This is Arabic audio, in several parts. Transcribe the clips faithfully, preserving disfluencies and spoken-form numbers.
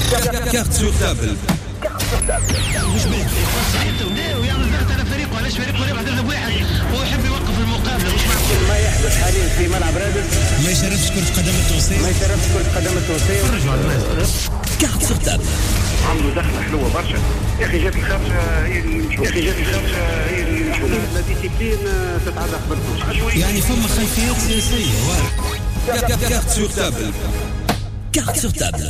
كارت سور تابل. مش بيك ويعمل ضغط على فريقه. علاش فريقه ربح ضرب واحد هو يحب يوقف المقابله؟ مش معقول ما يحدث حاليا في ملعب رادس. ما يشرفش كرة قدم التونسية. ما يشرفش كرة قدم التونسية. فرجوا على الناس. كارت سور تابل. عنده دخله حلوه برشا. يا اخي جات الخمسه هي اللي يا اخي جات الخمسه هي اللي لا ديسيبلين تتعلق بالفوز. يعني فما خلفيات سياسية واضح. كارت سور تابل. كارت سور تابل.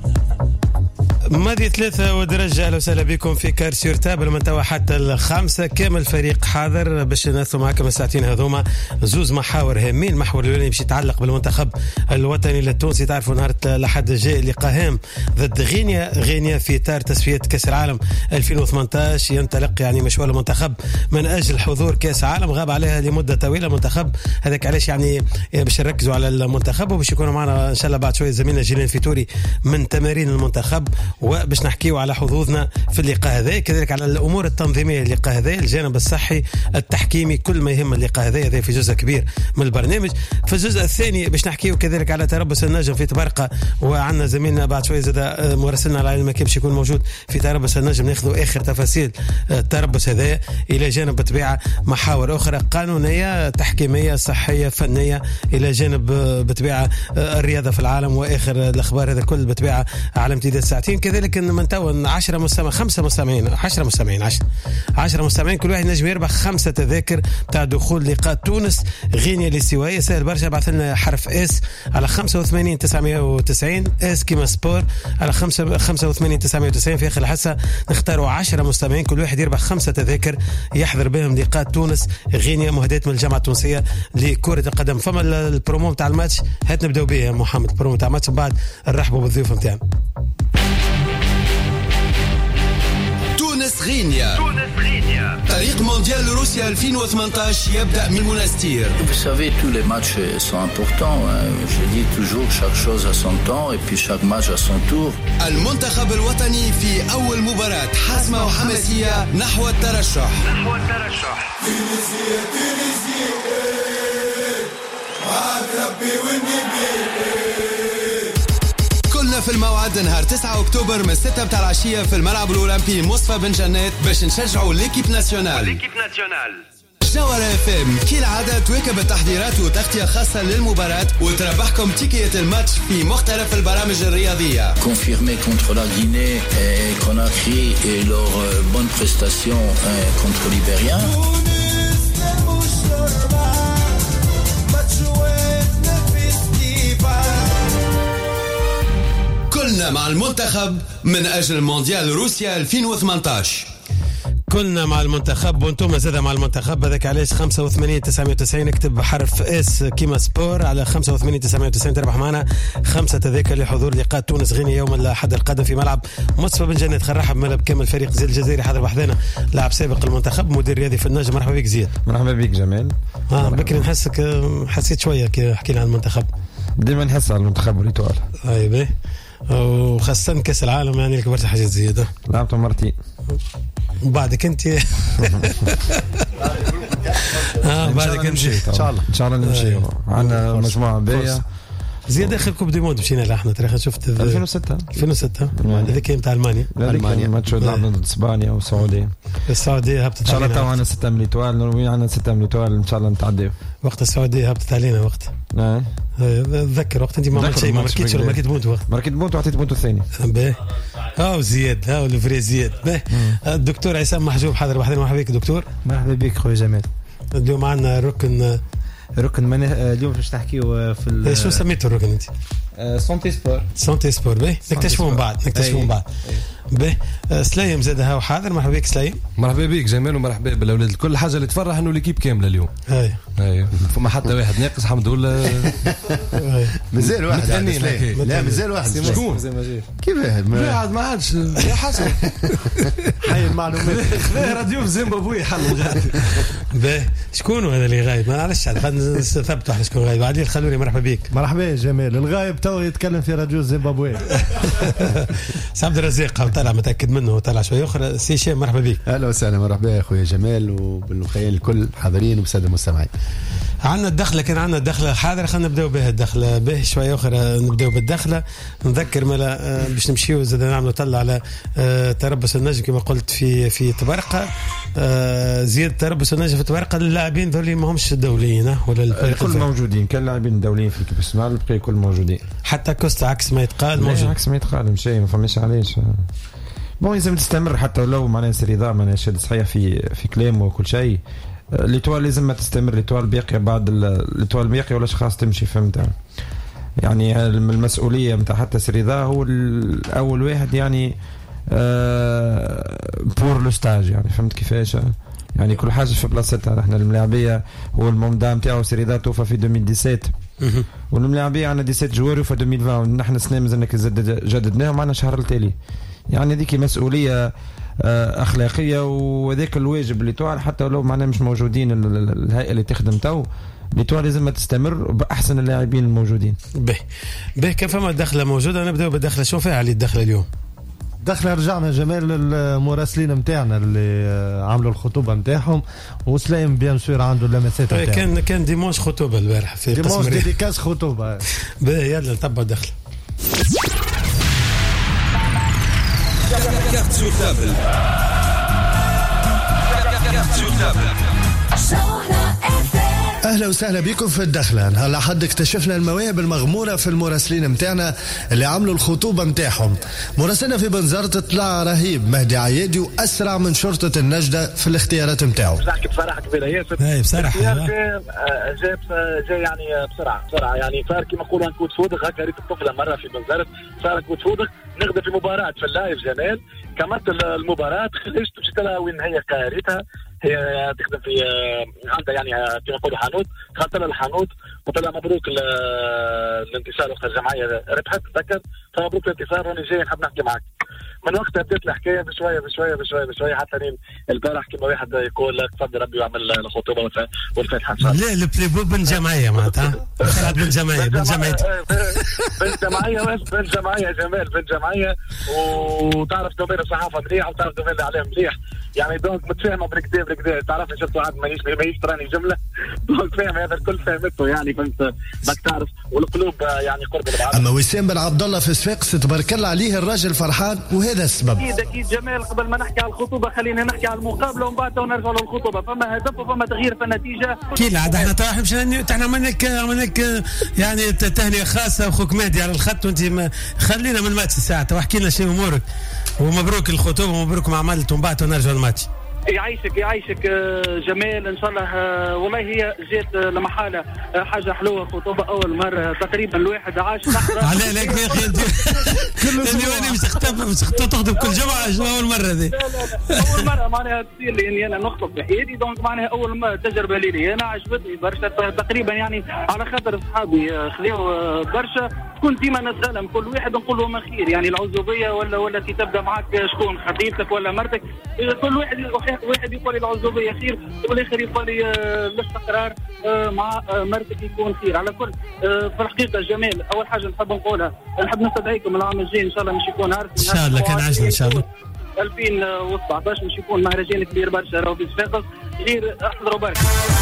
ماضي ثلاثة ودرجة. أهلا وسهلا بكم في كار سور تابل من توا حتى الخامسة. كامل فريق حاضر باش نثوا معكم الساعتين هذوما. زوز محاور هامين. المحور الأولاني باش يتعلق بالمنتخب الوطني التونسي. تعرفوا نهار الأحد الجاي لقاء هام ضد غينيا. غينيا في إطار تصفية كأس العالم ألفين وثمانية عشر ينطلق يعني مشوار المنتخب من أجل حضور كأس عالم غاب عليها لمدة طويلة المنتخب. هذاك علاش يعني باش نركزوا على المنتخب وباش يكونوا معنا إن شاء الله بعد شوية زميلنا جيلان فيتوري من تمارين المنتخب وباش نحكيوا على حظوظنا في اللقاء هذا. كذلك على الامور التنظيميه للقاء هذا، الجانب الصحي التحكيمي كل ما يهم اللقاء هذا. هذا في جزء كبير من البرنامج. في الجزء الثاني باش نحكيوا كذلك على تربص النجم في تبرقه وعندنا زميلنا بعد شويه زاد مراسلنا على ما كيفاش يكون موجود في تربص النجم ناخذوا اخر تفاصيل التربص هذا. الى جانب بطبيعه محاور اخرى قانونيه تحكيميه صحيه فنيه، الى جانب بطبيعه الرياضه في العالم واخر الاخبار. هذا كل بطبيعه على امتداد ساعتين. كذلك من توا عشرة مستمعين خمسة مستمعين عشرة مستمعين عشرة عشرة مستمعين كل واحد نجم يربح خمسة تذاكر تاع دخول لقاء تونس غينيا الاستوائية. سهل برشا. بعث لنا حرف اس على خمسة وثمانين تسعمائة وتسعين اس كيما سبور على خمسة خمسة وثمانين تسعمائة وتسعين. في اخر الحصه نختاروا عشرة مستمعين كل واحد يربح خمسة تذاكر يحضر بهم لقاء تونس غينيا مهداة من الجامعه التونسيه لكره القدم. فما البرومو تاع الماتش هات نبداو به يا محمد. البرومو تاع الماتش بعد نرحبوا بالضيوف نتاعنا. تونس غينيا. طريق مونديال روسيا ألفين وثمانية عشر يبدأ من منستير. Vous savez, tous les matchs sont importants. Je dis toujours chaque chose à son temps et puis chaque match à son tour. المنتخب الوطني في أول مباراة حاسمة وحماسية نحو الترشح. نحو الترشح. تونسية تونسية وعد ربي والنبي. كلنا في الموعد نهار تسعة أكتوبر من ستة بتاع العشية في الملعب الأولمبي مصطفى بن جنات باش نشجعوا ليكيب ناسيونال. ليكيب ناسيونال. جوهرة اف ام كالعادة تواكب التحضيرات وتغطية خاصة للمباراة وتربحكم تيكية الماتش في مختلف البرامج الرياضية. Confirmé contre la Guinée et Conakry et leur bonne prestation contre l'Ibérien. كلنا مع المنتخب من أجل مونديال روسيا ألفين وثمانية عشر. كلنا مع المنتخب وانتم زاده مع المنتخب. هذاك علاش خمسة وثمانين تسعمائة وتسعين اكتب حرف اس كيما سبور على خمسة وثمانين تسعمائة وتسعين تربح معنا خمسة تذاكر لحضور لقاء تونس غينيا يوم الأحد القادم في ملعب مصطفى بن جنات. خنرحب بكامل فريق زياد الجزائري حاضر بحذنا لاعب سابق المنتخب مدير رياضي في النجم. مرحبا بك زياد. مرحبا بك جمال. اه بكري نحسك حسيت شويه كي حكينا عن المنتخب. ديما نحس على المنتخب ريتوال. اي باهي وخاصة كأس العالم يعني لك برشا حاجات زيادة. لعبت مرتين وبعدك انت اه بعدك انت ان شاء الله ان شاء الله نمشي. عندنا مجموعة باهية. زياد اخر كوب دي موند مشينا له احنا تاريخ شفت ألفين وستة ألفين وستة هذيك نتاع المانيا. المانيا ماتش لعبنا ضد اسبانيا والسعوديه. السعوديه هبطت ان شاء الله. تو عندنا ستة من الايطوال. النرويج عندنا ستة من الايطوال ان شاء الله نتعديو. وقت السعوديه هبطت علينا وقت اه اتذكر وقت انت ما عملت شيء ما مركيتش ولا مركيت بونت وقت مركيت بونت وعطيت بونت الثاني باهي. اه وزياد ها الفري زياد باهي. الدكتور عصام محجوب حاضر بحضر. مرحبا بك دكتور. مرحبا بك خويا جمال. اليوم عندنا ركن ركن من اليوم باش نحكيو في شو سميته الركن انت؟ سونتي سبور. سونتي سبور باهي نكتشفوا من بعد نكتشفوا من بعد باهي. سلايم زاد ها وحاضر. مرحبا بك سلايم. مرحبا بك جمال ومرحبا بالاولاد. كل حاجه اللي تفرح انه ليكيب كامله اليوم. اي اي فما حتى واحد ناقص الحمد لله. مازال واحد لا مازال واحد. شكون كيف واحد ما عادش يا حسن حي المعلومات. خلاه راديو في زيمبابوي حل غادي باهي. شكون هذا اللي غايب؟ ما نعرفش غادي نثبتوا على شكون غايب. عادل الخلوري مرحبا بك. مرحبا يا جمال. الغايب تو يتكلم في راديو زيمبابوي. عبد الرزاق طلع متاكد منه طلع شويه اخرى. سي شيم مرحبا بك. اهلا وسهلا. مرحبا يا اخويا جمال وبالخيال الكل حاضرين وبساده المستمعين. عندنا الدخله كان عندنا الدخله حاضر. خلينا نبداو بها الدخله به شويه اخرى نبداو بالدخله. نذكر ملا باش نمشيو زاد نعملوا طلع على تربص النجم كما قلت في في تبرقه. زياده تربص النجم في تبرقه اللاعبين ذولي ما همش دوليين ولا الكل موجودين. كان لاعبين دوليين في الكاس السمال بقي كل موجودين. حتى كوستا عكس ما يتقال موجود. عكس ما يتقال مشي ما فماش علاش. بون لازم تستمر حتى لو معناها سريضه معناها شاد صحيح في في كلام وكل شيء. ليتوال لازم ما تستمر. ليتوال باقي بعد ليتوال باقي ولاش خاص تمشي فهمت يعني. المسؤوليه نتاع حتى سريضه هو اول واحد يعني بور لو ستاج يعني فهمت كيفاش يعني كل حاجه في بلاصتها. احنا الملاعبيه هو المومدا نتاعو سريضه توفى في ألفين وسبعطاش والملاعبيه عندنا سبعة عشر جوار في ألفين وعشرين. نحن السنه مازلنا جددناهم معنا شهر التالي يعني. هذيك مسؤوليه اخلاقيه وذاك الواجب اللي توعد حتى لو معنا مش موجودين الهيئه اللي تخدم تو لتوالي لازم تستمر باحسن اللاعبين الموجودين. به به كيف ما الدخله موجوده. نبداو بالدخله. شو فيها علي الدخله اليوم؟ دخله رجعنا جمال المراسلين نتاعنا اللي عملوا الخطوبه نتاعهم وسليم بيان سور عنده اللمسات نتاعو. كان كان ديمونش خطوبه البارح في ديمونش ديديكاس خطوبه. به يلا نتبع الدخله. Carte sur table. Carte sur table. اهلا وسهلا بكم في الدخله. هلا حد اكتشفنا المواهب المغموره في المراسلين متاعنا اللي عملوا الخطوبه متاعهم. مراسلنا في بنزرت طلع رهيب مهدي عيادي واسرع من شرطه النجده في الاختيارات متاعه. نحكي بصراحه كبيره ياسر. اي بصراحه جاي جاي يعني بسرعه بسرعه يعني صار كيما نقولوا نكون فودق هكا ريت الطفله مره في بنزرت صار نكون فودق نغدا في مباراه في اللايف جمال كملت المباراه خرجت مشيت لها وين هي قارتها. هي تخدم في عندها يعني كما نقولوا حانوت. دخلت لها الحانوت قلت لها مبروك الانتصار وقت الجمعيه ربحت تذكر فمبروك الانتصار راني جاي نحب نحكي معك. من وقتها بدات الحكايه بشويه بشويه بشويه بشويه حتى البارح كما واحد يقول لك تفضل ربي يعمل الخطوبه والفتحه ان شاء الله. لا البريبو بن جمعيه معناتها طلعت بن جمعيه بن جمعيه بن جمعيه بن جمعيه جمال بن جمعيه. وتعرف دومين الصحافه مليح وتعرف دومين الاعلام مليح يعني دونك متفاهمه بالكدا بالكدا. تعرف شفت واحد مانيش مانيش تراني جمله دونك فاهم هذا الكل فهمته يعني فهمت بدك تعرف والقلوب يعني قرب البعض. اما وسام بن عبد الله في صفاقس تبارك الله عليه الراجل فرحان وهذا السبب. اكيد اكيد جمال. قبل ما نحكي على الخطوبه خلينا نحكي على المقابله ومن بعد نرجع للخطوبه. فما هدف وفما تغيير في النتيجه. كي عاد احنا طاح مش احنا عملناك عملناك يعني تهنئه خاصه واخوك مهدي على الخط وانت خلينا من الماتش الساعه واحكي لنا شنو امورك ومبروك الخطوبه ومبروك ما عملت ومن بعد نرجع للماتش. يعيشك يعيشك جمال ان شاء الله. والله هي جات لمحاله حاجه حلوه خطوبه اول مره تقريبا الواحد عاش لحظه. على لك يا اخي انت اللي وانا مش تخطب مش تخطب كل جمعه شنو اول مره ذي. لا لا لا اول مره معناها تصير لي اني انا نخطب في حياتي دونك معناها اول مره تجربه لي انا عجبتني برشا تقريبا يعني على خاطر اصحابي خذوا برشا كنت ديما نسالهم كل واحد نقول له ما خير يعني العزوبيه ولا ولا كي تبدا معك شكون خطيبتك ولا مرتك. كل واحد واحد يقول لي العزوبيه خير والاخر يقول لي الاستقرار مع مرتك يكون خير. على كل في الحقيقه جمال اول حاجه نحب نقولها نحب نستدعيكم العام الجاي ان شاء الله مش يكون عارف ان شاء الله كان عجل ان شاء الله ألفين وسبعطاش مش يكون مهرجان كبير برشا راهو في صفاقس غير احضروا برشا.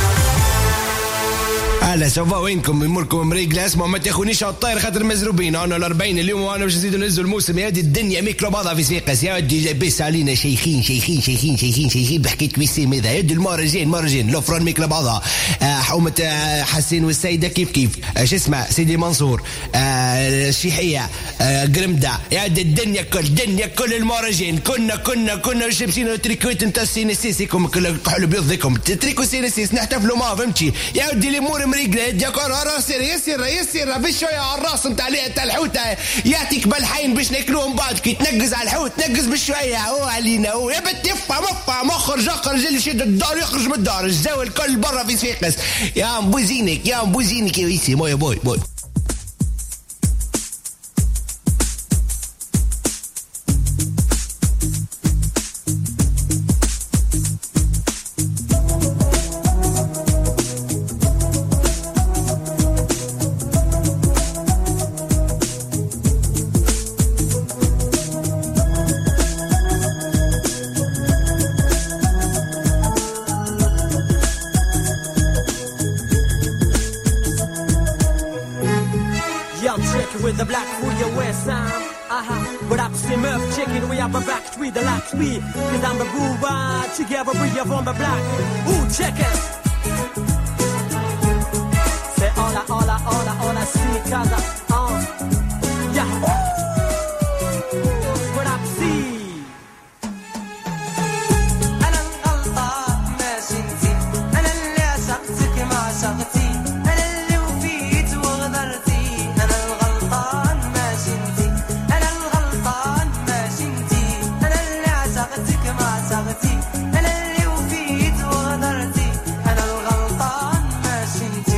اهلا سوفا وينكم اموركم مريقله. اسمعوا ما تاخونيش على الطاير خاطر مزروبين انا الأربعين اليوم وانا باش نزيدوا نهزوا الموسم. يا ودي الدنيا ميكرو بعضها في صفاقس يا ودي لاباس علينا شيخين شيخين شيخين شيخين شيخين بحكايه وسام هذا. يا ودي المهرجان مهرجان لوفران ميكرو بعضها. آه حومه آه حسين والسيده كيف كيف آه شو اسمه سيدي منصور آه الشيحيه آه قرمده. يا ودي الدنيا كل الدنيا كل المهرجان كنا كنا كنا لابسين تريكوت نتاع السينسيسيكم كل كحل بيضكم تريكو سينسيس نحتفلوا معاه فهمتي. يا ودي الامور مريقله ديكور راس يسير يسير بشويه على الراس نتاع تاع الحوت يعطيك بالحين باش ناكلوهم بعد كي تنقز على الحوت تنقز بشويه هو علينا هو يا بنت افهم افهم اخرج اخرج اللي يشد الدار يخرج من الدار الزاويه الكل برا في صفاقس. يا مبوزينك يا مبوزينك يا ويسي مويا بوي بوي. with the black for your west sound. Aha, but I'm some earth chicken, we have a back street, the lock speed. Cause I'm the booba, together we are from the black. Ooh, check it. Say all I, all I, all I, all I see, cause I, uh, yeah, ooh, what I see. أنا الغلطة ماشي انتي، أنا اللي عشقتك ما عشقتي، أنا اللي وفيت وغدرتي، أنا الغلطان ماشي انتي، أنا الغلطان ماشي انتي، أنا اللي عشقتك ما عشقتي، أنا اللي وفيت وغدرتي، أنا الغلطان ماشي انتي.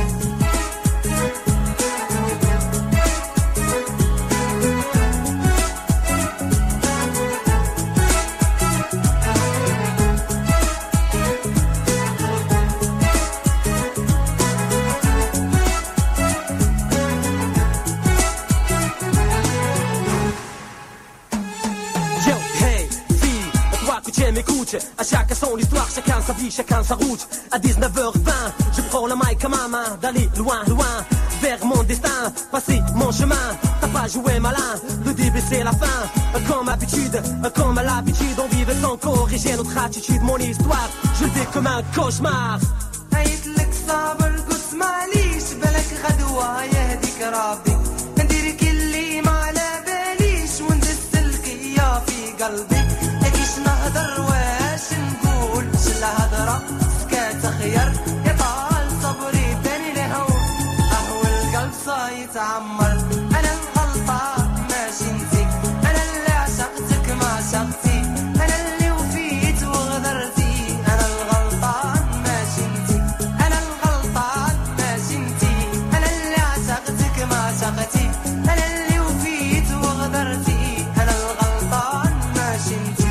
M'écoute, à chacun son histoire, chacun sa vie, chacun sa route. À dix-neuf heures vingt, je prends la mic à ma main, d'aller loin, loin, vers mon destin, passer mon chemin. T'as pas joué malin, le début c'est la fin. Comme habitude, comme à l'habitude, on vivait sans corriger notre attitude, mon histoire, je le vis comme un cauchemar. هيتلك صابر قلت معليش بالك غدوة يهديك ربي ندير كلي ما على باليش وندس الكيا في قلبي اكيش نهدر واش نقول شلا هدرة سكات خير يطال صبري باني لهون اهو القلب صايت عمر انا الغلطة ماشي انتي انا اللي عشقتك ما عشقتي انا اللي وفيت وغدرتي انا الغلطان ماشي انتي انا الغلطان ماشي انتي انا اللي عشقتك ما عشقتي انا اللي وفيت وغدرتي انا الغلطان ماشي انتي.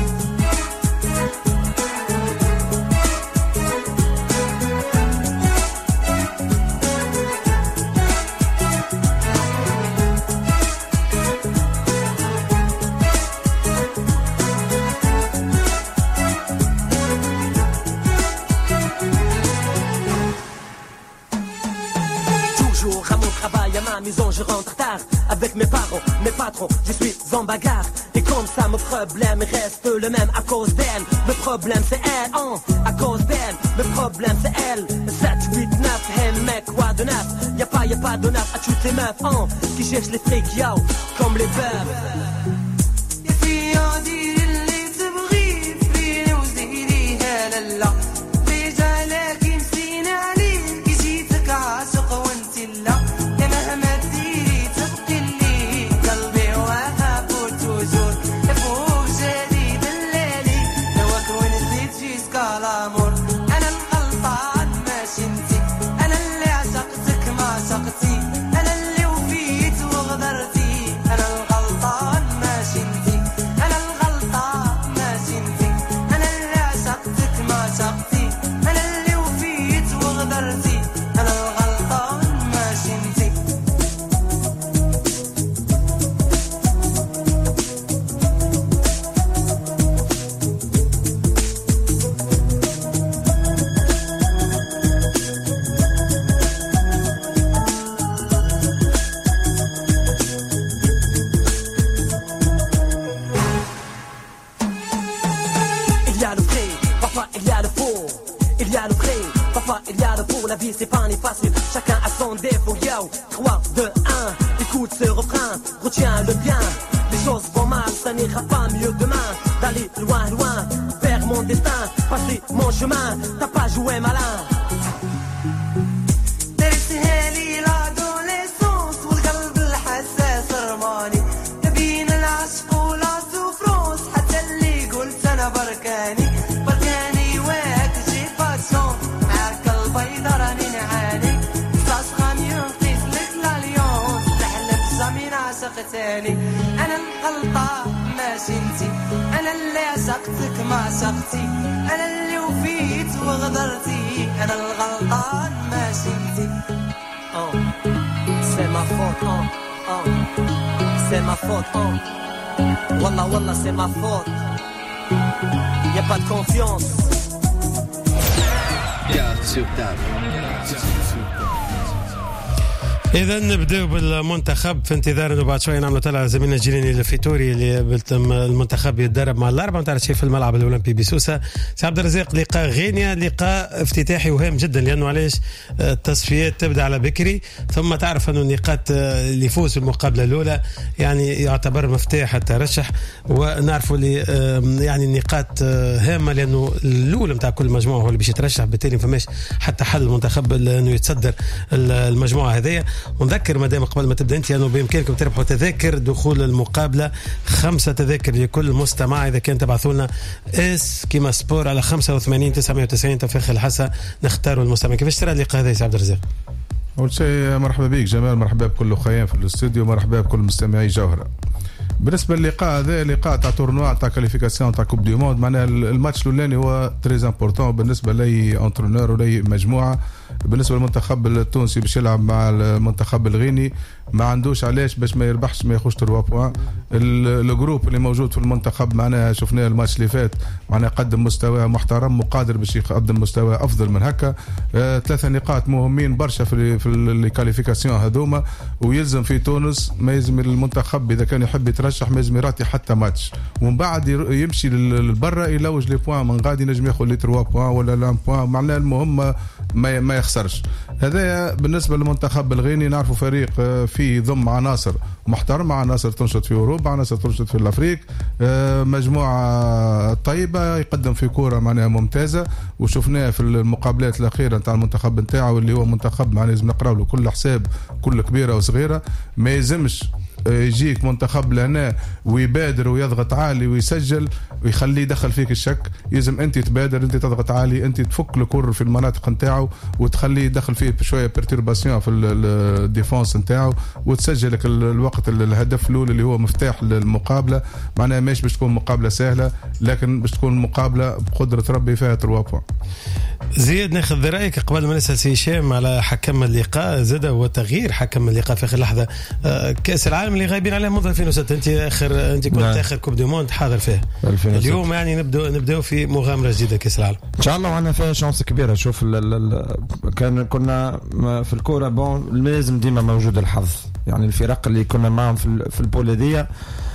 Toujours à mon travail, à ma maison, je rentre tard. Avec mes parents, mes patrons, je suis en bagarre. Et comme ça, mon problème reste le même à cause d'elle. Le problème c'est elle, hein, à cause d'elle. Le problème c'est elle. sept, huit, neuf, hey mec, quoi de neuf? Y'a pas, y'a pas de neuf à toutes les meufs, hein, qui cherchent les frics, yo, comme les bœufs. يا فيا ديري اللي تبغي فيني وزيديها لالا رجالك يمسيني عليك جيتك عاشق وانت لا يا مهما ديري تبقي لي قلبي وهاب وتوجور فوق جديد الليلي نواك ونزيد جيسكا لامور انا الغلطان ماشي انتي انا اللي عشقتك ما عشقتي انا اللي وفيت وغدرتي انا الغلطان ماشي انتي انا الغلطان ماشي انتي انا اللي عشقتك ما عشقتي انا اللي وفيت وغدرتي انا الغلطان ماشي انتي. Il y a le vrai, papa, il y a le faux. Il y a le vrai, papa, il y a le faux. La vie c'est pas ni facile, chacun a son défaut. Yo, trois, deux, un, écoute ce refrain, retiens-le bien. Les choses vont mal, ça n'ira pas mieux demain. D'aller loin, loin, vers mon destin, passer mon chemin. T'as pas joué malin. درتها لي لادوليسونس والقلب الحساس رماني بين العشق ولا سوفرونس حتى اللي قلت انا بركاني بركاني واك جي باسون معاك البيضة راني نعاني صاص غامي نقيس لك لاليونس تحلف جامي نعشق تاني انا الغلطة ماشي انتي انا اللي عشقتك ما عشقتي انا اللي وفيت وغدرتي انا الغلطان ماشي انتي. Oh, c'est ma faute, oh, oh, c'est ma faute, oh. Wallah, wallah, c'est ma faute. Y'a pas de confiance. Garde sur table. إذا نبدأ بالمنتخب في انتظار إنه بعد شوي نعملوا طلعة زميلنا جيليني الفيتوري اللي المنتخب يتدرب مع الأربعة نتاع شيء في الملعب الأولمبي بسوسة. سي عبد الرزاق، لقاء غينيا لقاء افتتاحي وهام جدا، لأنه علاش التصفيات تبدأ على بكري، ثم تعرف أنه النقاط اللي يفوز في المقابلة الأولى يعني يعتبر مفتاح الترشح، ونعرفوا اللي يعني النقاط هامة لأنه الأولى نتاع كل مجموعة هو اللي باش يترشح، بالتالي فماش حتى حل المنتخب أنه يتصدر المجموعة هذه. ونذكر مادام قبل ما تبدا انت انه بامكانكم تربحوا تذاكر دخول المقابله، خمسه تذاكر لكل مستمع اذا كان تبعثوا لنا اس كيما سبور على خمسة وثمانين تسعمائة وتسعين توفيق الحسا نختاروا المستمع. كيفاش ترى اللقاء هذا يا عبد الرزاق؟ اول شيء مرحبا بك جمال، مرحبا بكل الاخوين في الاستوديو، مرحبا بكل مستمعي جوهره. بالنسبه للقاء هذا لقاء تاع تورنوا تاع كاليفيكاسيون تاع كوب دي موند، معناها الماتش الاولاني هو تري امبورطون بالنسبه لاي انترونور ولاي مجموعه. بالنسبه للمنتخب التونسي باش يلعب مع المنتخب الغيني ما عندوش علاش باش ما يربحش ما ياخذش ثلاثة بوان. الجروب اللي موجود في المنتخب معناها شفناه الماتش اللي فات معناها قدم مستوى محترم وقادر باش يقدم مستوى افضل من هكا. آه ثلاثه نقاط مهمين برشا في في الكاليفيكاسيون هذوما، ويلزم في تونس ما يلزم المنتخب اذا كان يحب يترشح ما يلزم يعطي حتى ماتش، ومن بعد يمشي للبرا يلوج لي بوان من غادي نجم ياخذ لي ثلاثة بوان ولا لا بوان، معناها المهم ما ما يخسرش. هذا بالنسبه للمنتخب الغيني. نعرفوا فريق فيه ضم عناصر محترمه، عناصر تنشط في اوروبا، عناصر تنشط في الافريق، مجموعه طيبه يقدم في كوره معناها ممتازه، وشفناه في المقابلات الاخيره نتاع المنتخب نتاعو اللي هو منتخب معناها لازم نقراو له كل حساب، كل كبيره وصغيره. ما يلزمش يجيك منتخب لهنا ويبادر ويضغط عالي ويسجل ويخليه يدخل فيك الشك. يلزم انت تبادر، انت تضغط عالي، انت تفك الكره في المناطق نتاعو وتخليه يدخل فيه شويه بيرتيرباسيون في الديفونس نتاعو وتسجل لك الوقت الهدف الاول اللي هو مفتاح للمقابله. معناها مش باش تكون مقابله سهله، لكن باش تكون مقابله بقدره ربي فيها ثلاثة بوان. زياد، ناخذ رايك قبل ما نسال سي هشام على حكم اللقاء زاد وتغيير حكم اللقاء في اخر لحظه. كاس العالم اللي غايبين عليه منذ ألفين وستة، انت اخر انت كنت نعم. اخر كوب دي موند حاضر فيه اليوم، يعني نبداو نبداو في مغامره جديده كاس العالم ان شاء الله، وعندنا فيها شانس كبيره. شوف ال ال كان كنا في الكوره بون لازم ديما موجود الحظ، يعني الفرق اللي كنا معهم في في البول هذيا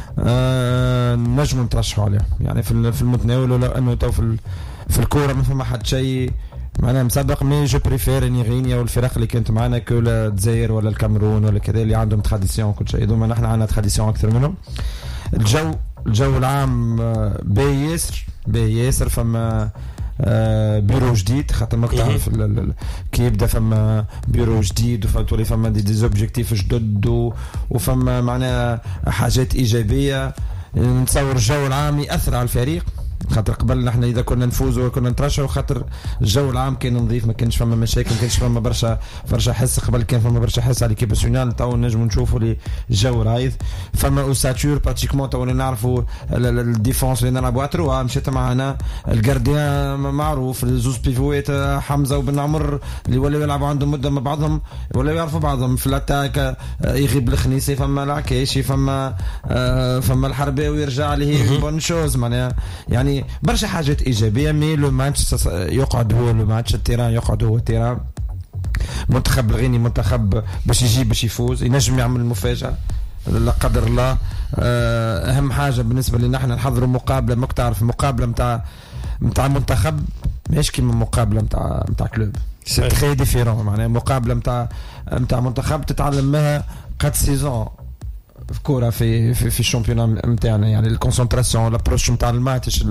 آه نجم نترشحوا عليهم، يعني في في المتناول، ولا انه تو في في الكوره ما فما حد شيء معناها مسبق. مي جو بريفير اني غينيا والفرق اللي كانت معنا كولا الجزائر ولا الكاميرون ولا كذا اللي عندهم تراديسيون كل شيء، دوما نحن عندنا تراديسيون اكثر منهم. الجو الجو العام باهي ياسر باهي ياسر، فما بيرو جديد خاطر ما تعرف كي يبدا فما بيرو جديد وفهمتوا فما دي ديزوبجيكتيف جدد وفما معناها حاجات ايجابيه. نتصور الجو العام ياثر على الفريق، خاطر قبل نحن اذا كنا نفوزوا وكنا نترشحوا خاطر الجو العام كان نظيف، ما كانش فما مشاكل، ما كانش فما برشا برشا حس. قبل كان فما برشا حس على ليكيب ناسيونال، تو نجموا نشوفوا لي الجو رايض. فما اوساتور براتيكمون تو نعرفوا الديفونس اللي نلعبوا اتروا مشيت معنا، الجارديان معروف، الزوز بيفويت حمزه وبن عمر اللي ولاو يلعبوا عندهم مده مع بعضهم ولا يعرفوا بعضهم. في الاتاك يغيب الخنيسي، فما العكاشي، فما فما الحرباوي يرجع ليه بون شوز معناها، يعني برشا حاجات ايجابيه. مي لو ماتش يقعد هو لو ماتش، التيران يقعد هو التيران. منتخب الغيني منتخب باش يجيب باش يفوز، ينجم يعمل مفاجاه لا قدر الله. اهم حاجه بالنسبه لنا نحن نحضروا مقابله، ما تعرف مقابله نتاع نتاع منتخب ماشي كيما مقابله نتاع نتاع كلوب، سي تري ديفيرون. معناها مقابله نتاع نتاع منتخب تتعلم منها قد سيزون في كوره في في, في الشامبيونات نتاعنا، يعني الكونسنتراسيون، لابروش نتاع الماتش،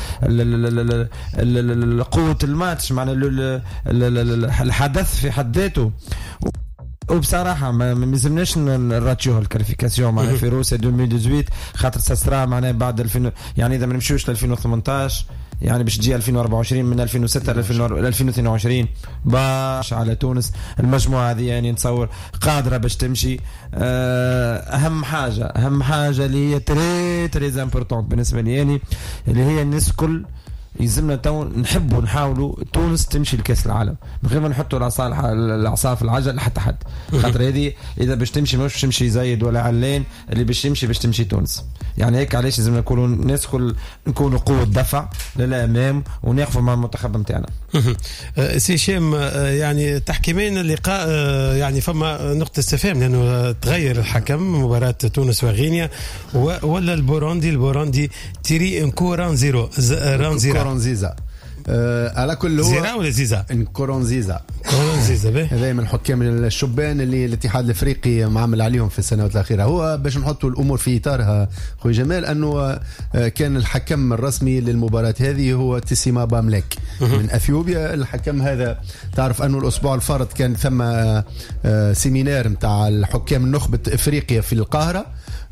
قوه الماتش، معناها الحدث في حد ذاته. وبصراحه ما لازمناش نراتيوه الكاليفيكاسيون معناها في روسيا ألفين وثمانية عشر خاطر ساسرا معناها بعد ألفين، يعني اذا ما نمشيوش ل ألفين وثمانية عشر يعني باش تجي ألفين وأربعة وعشرين من ألفين وستة ل ألفين واثنين وعشرين باش على تونس. المجموعه هذه يعني نتصور قادره باش تمشي. اهم حاجه اهم حاجه اللي هي تري تري امبورطون بالنسبه لي يعني اللي هي الناس الكل يلزمنا تو نحبوا نحاولوا تونس تمشي لكاس العالم من غير ما نحطوا العصا العصا في العجل حتى حد، خاطر هذه اذا باش تمشي مش باش تمشي زايد ولا علان، اللي باش يمشي باش تمشي تونس. يعني هيك علاش لازم نكونوا ندخل نكونوا قوه دفع للامام ونقفوا مع المنتخب نتاعنا. سي شيم يعني تحكيمين اللقاء يعني فما نقطه استفهام لانه تغير الحكم مباراه تونس وغينيا ولا البوروندي البوروندي تيري انكوران زيرو ران زيزا آه على كل هو زيرا ولا زيزا كورونزيزا كورونزيزا به هذا من الحكام الشبان اللي الاتحاد الافريقي معمل عليهم في السنوات الاخيره. هو باش نحطوا الامور في اطارها خوي جمال انه كان الحكم الرسمي للمباراه هذه هو تيسيما باملك من اثيوبيا. الحكم هذا تعرف انه الاسبوع الفارط كان ثم سيمينار نتاع الحكام النخبه افريقيا في القاهره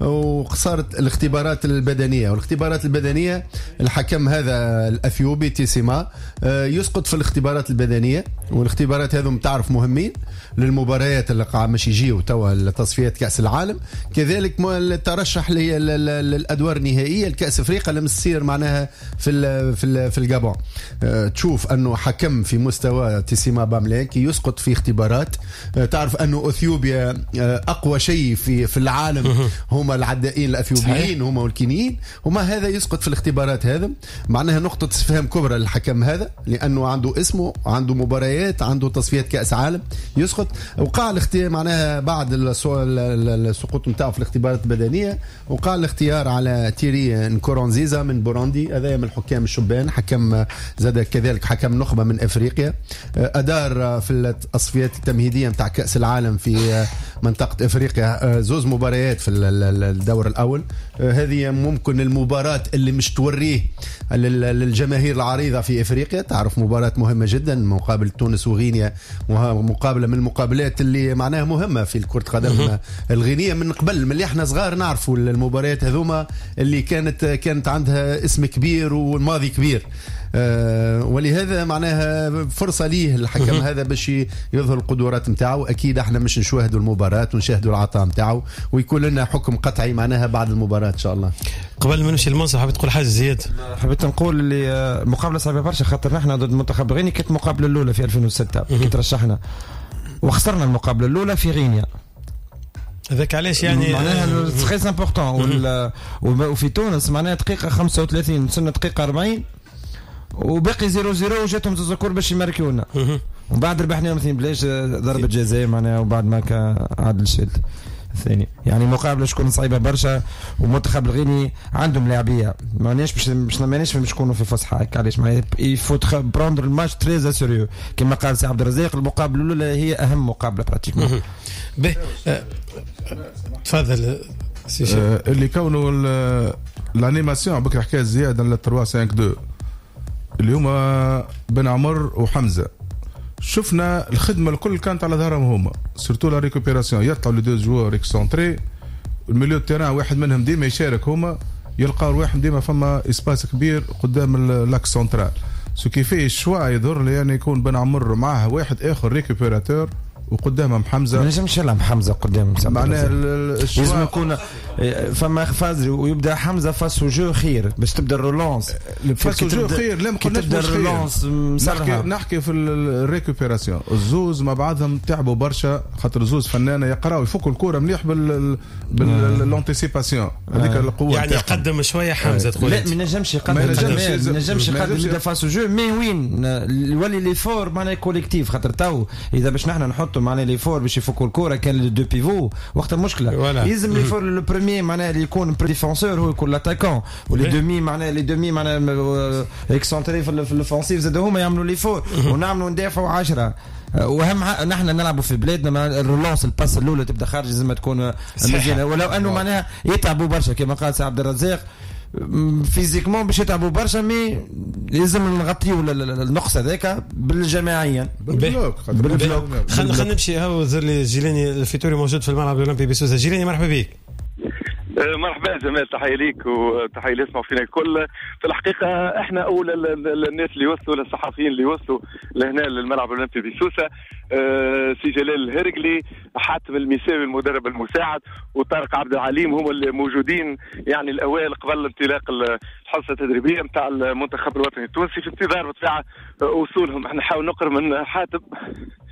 وصارت الاختبارات البدنيه والاختبارات البدنيه الحكم هذا الاثيوبي تيسيما يسقط في الاختبارات البدنيه والاختبارات هذم تعرف مهمين للمباريات اللي قاعد مش يجيو توا لتصفيات كاس العالم كذلك الترشح للادوار النهائيه لكاس افريقيا لما تصير معناها في ال في ال في الجابون. تشوف انه حكم في مستوى تيسيما باملك يسقط في اختبارات. تعرف انه اثيوبيا اقوى شيء في في العالم هم العدائين الاثيوبيين هم والكينيين وما هذا يسقط في الاختبارات هذا معناها نقطه استفهام كبرى للحكم هذا لانه عنده اسمه عنده مباريات عنده تصفيات كاس عالم يسقط. وقع الاختيار معناها بعد السقوط نتاعه في الاختبارات البدنيه وقع الاختيار على تيري نكورونزيزا من بوروندي. هذا من الحكام الشبان حكم زاد كذلك حكم نخبه من افريقيا ادار في التصفيات التمهيديه نتاع كاس العالم في منطقه افريقيا زوز مباريات في الدور الاول. هذه ممكن المباراه اللي مش توريه للجماهير العريضه في افريقيا. تعرف مباراه مهمه جدا مقابل تونس وغينيا مقابله من المقابلات اللي معناها مهمه في كره القدم الغينيه من قبل من اللي احنا صغار نعرفوا المباريات هذوما اللي كانت كانت عندها اسم كبير والماضي كبير. أه ولهذا معناها فرصه ليه الحكم هذا باش يظهر القدرات نتاعو. اكيد احنا مش نشاهدوا المباراه ونشاهدوا العطاء نتاعو ويكون لنا حكم قطعي معناها بعد المباراه ان شاء الله. قبل ما نمشي المنصب حبيت تقول حاجه زياد؟ حبيت نقول اللي مقابله صعبه برشا خاطر نحن ضد منتخب غينيا كانت المقابله الاولى في ألفين وستة كي ترشحنا وخسرنا المقابله الاولى في غينيا. هذاك علاش يعني معناها تري امبورطون. وفي تونس معناها دقيقه خمسة وثلاثين وصلنا دقيقه أربعين وباقي زيرو زيرو وجاتهم زوز كور باش يماركونا ومن بعد ربحناهم اثنين بلاش ضربه جزاء معناها وبعد ما كان عادل شد الثاني. يعني مقابله شكون صعيبه برشا ومنتخب الغيني عندهم لاعبيه ماناش باش باش ماناش باش نكونوا في فصحى هيك علاش معناها يفوت بروندر الماتش تري سيريو كما قال سي عبد الرزاق. المقابله الاولى هي اهم مقابله براتيكمون. به تفضل سي شيخ. اللي كونوا الانيماسيون بكره حكايه زياده على ثلاثة خمسة اثنين اللي هما بن عمر وحمزه. شفنا الخدمه الكل كانت على ظهرهم هما سورتو لا ريكوبيراسيون يطلعوا لي دو جوار اكسونتري الميليو تيران واحد منهم ديما يشارك هما يلقاو واحد ديما فما اسباس كبير قدام اللاكس سنترال سو كيفيه الشوا يظهر لي يعني يكون بن عمر معاه واحد اخر ريكوبيراتور وقدامهم حمزه ما نجمش نلعب حمزه قدام معناها لازم يكون فما فاز ويبدا حمزه فاس جو خير باش تبدا الرولونس فاس جو خير. لا ما قلناش تبدا الرولونس نحكي نحكي في الريكوبيراسيون الزوز مع بعضهم تعبوا برشا خاطر الزوز فنانه يقراوا يفكوا الكره مليح بال بالانتيسيباسيون هذيك القوه يعني يقدم شويه حمزه تقول لا ما نجمش يقدم ما نجمش يقدم يبدا فاس جو مي وين يولي لي فور معناها كوليكتيف خاطر تو اذا باش نحن نحطوا معناها لي فور باش يفكوا الكره كان لي دو بيفو وقت المشكله يلزم لي فور لو بريمير معناها اللي يكون ديفونسور هو يكون لاتاكون ولي دومي معناها لي دومي معناها اكسونتري في الاوفنسيف زاد هما يعملوا لي فور ونعملوا ندافعوا عشرة. وهم نحن نلعبوا في بلادنا الرولونس الباس الاولى تبدا خارج لازم تكون مزيانه ولو انه معناها يتعبوا برشا كما قال سي عبد الرزاق فيزيكمون باش يتعبوا برشا مي لازم نغطيو النقص هذاك بالجماعيا بالبلوك بالبلوك. خلينا نمشي هاو زر لي جيلاني الفيتوري موجود في الملعب الاولمبي بسوسه. جيلاني مرحبا بك. مرحبا جمال تحيه ليك وتحيه اللي يسمعوا فينا الكل. في الحقيقه احنا اول الناس اللي وصلوا للصحفيين اللي وصلوا لهنا للملعب الاولمبي بسوسه أه سي جلال الهرقلي حاتم المساوي المدرب المساعد وطارق عبد العليم هم اللي موجودين يعني الاوائل قبل انطلاق الحصه التدريبيه نتاع المنتخب الوطني التونسي في انتظار بطبيعه وصولهم. احنا نحاول نقرب من حاتم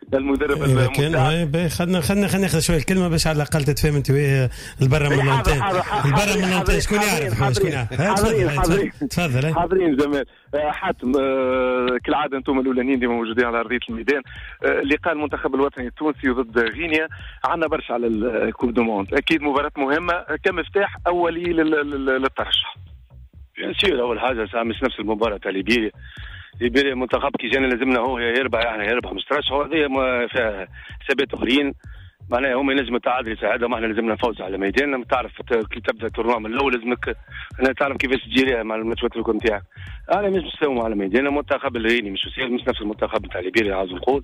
المدرب المساعد. خلنا خلنا خلنا ناخذ شويه الكلمه باش على الاقل تتفهم انت وياه البرا من لونتين البرا من لونتين شكون يعرف شكون يعرف حاضرين حاضرين تفضل حاضرين جمال حاتم كالعاده انتم الاولانيين ديما موجودين على ارضيه الميدان. لقاء المنتخب الوطني التونسي ضد غينيا عندنا برشا على الكوب دو موند، اكيد مباراه مهمه كمفتاح اولي للترشح. بيان سور اول حاجه مش نفس المباراه تاع ليبيريا. ليبيريا منتخب كي جانا لازمنا هو يربح احنا يربح مش ترشح، هذه فيها حسابات اخرين معناها هم ينجم التعادل يساعدهم، احنا لازمنا نفوز على ميداننا. تعرف كي تبدا التورنوا من الاول لازمك انا تعرف كيفاش تجيريها مع الماتشات اللي كنت تاعك. انا مش مستوى على ميداننا، المنتخب الغيني مش مش نفس المنتخب نتاع ليبيريا عاوز نقول.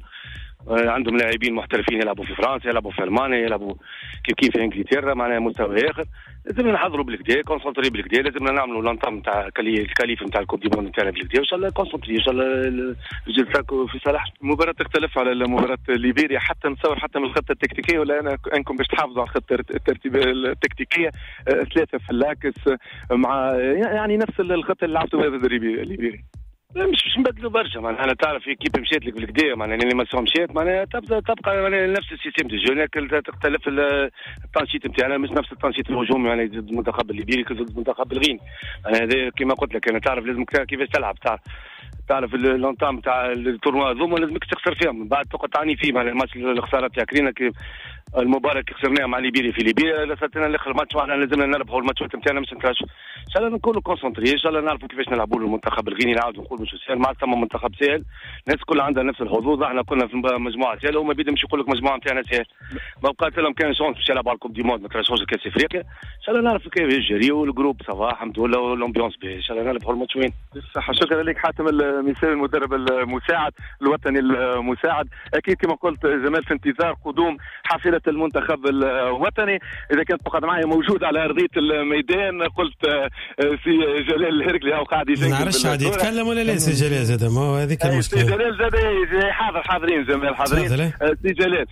عندهم لاعبين محترفين يلعبوا في فرنسا، يلعبوا في المانيا، يلعبوا كيف كيف في انجلترا، معناها مستوى اخر. لازمنا نحضروا بالكدا كونسونطري بالكدا، لازمنا نعملوا لانطام نتاع الكاليف نتاع الكوب دي موند نتاعنا بالكدا، وان شاء الله كونسونطري ان شاء الله الجلسه في صالح. المباراه تختلف على مباراه ليبيريا حتى نتصور حتى من الخطه التكتيكيه، ولا انا انكم باش تحافظوا على الخطه الترتيب التكتيكيه ثلاثه في اللاكس مع يعني نفس الخطه اللي لعبتوا بها ضد ليبيريا. مش مش نبدلوا برشا معناها. انا تعرف في كيف مشيت لك بالكدا معناها اللي مشيت معناها تبدا تبقى معناها نفس السيستم دي جو، لكن تختلف التنشيط نتاعنا مش نفس التنشيط الهجومي يعني ضد المنتخب الليبيري ضد المنتخب الغيني. انا هذا كما قلت لك انا تعرف لازم كيفاش تلعب، تعرف تعرف اللونطام تاع التورنوا هذوما لازمك تخسر فيهم من بعد تقعد تعني فيه معناها الماتش الخساره تاع كرينا المبارك خسرناها مع ليبيريا في ليبيا لصاتنا الاخر ماتش معنا لازمنا نربحوا الماتشات نتاعنا مش نترشوا. ان شاء الله نكونوا كونسونطري، ان شاء الله نعرفوا كيفاش نلعبوا المنتخب الغيني. نعاود نقول مش سهل، ما ثم منتخب سهل، الناس كلها عندها نفس الحظوظ. احنا كنا في مجموعه سهله وما بيدهم يقول لك مجموعه نتاعنا سهل، ما بقات لهم كان شونس باش يلعبوا على الكوب دي موند ما ترشحوش كاس افريقيا. ان شاء الله نعرفوا كيف يجري والجروب صافا الحمد لله والامبيونس به، ان شاء الله نربحوا الماتش وين. صح. شكرا لك حاتم المساوي المدرب المساعد الوطني المساعد. اكيد كما قلت جمال في انتظار قدوم حافله المنتخب الوطني. اذا كانت تقعد معي موجود على ارضيه الميدان قلت سي جلال الهرقلي هو قاعد يجي ما نعرفش قاعد يتكلم ولا لا سي جلال زاد ما هو هذيك المشكله. سي جلال زاد حاضر حاضرين جمال حاضرين. سي جلال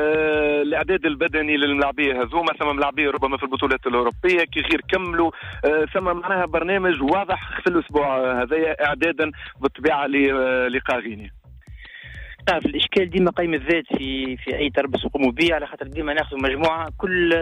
آه الاعداد البدني للملاعبيه هذوما ثم ملاعبيه ربما في البطولات الاوروبيه كي غير كملوا آه ثم معناها برنامج واضح في الاسبوع هذايا اعدادا بالطبيعه للقاء غينيا. تعرف الاشكال ديما قايم الذات في في اي تربص يقوموا به، على خاطر ديما ناخذوا مجموعه كل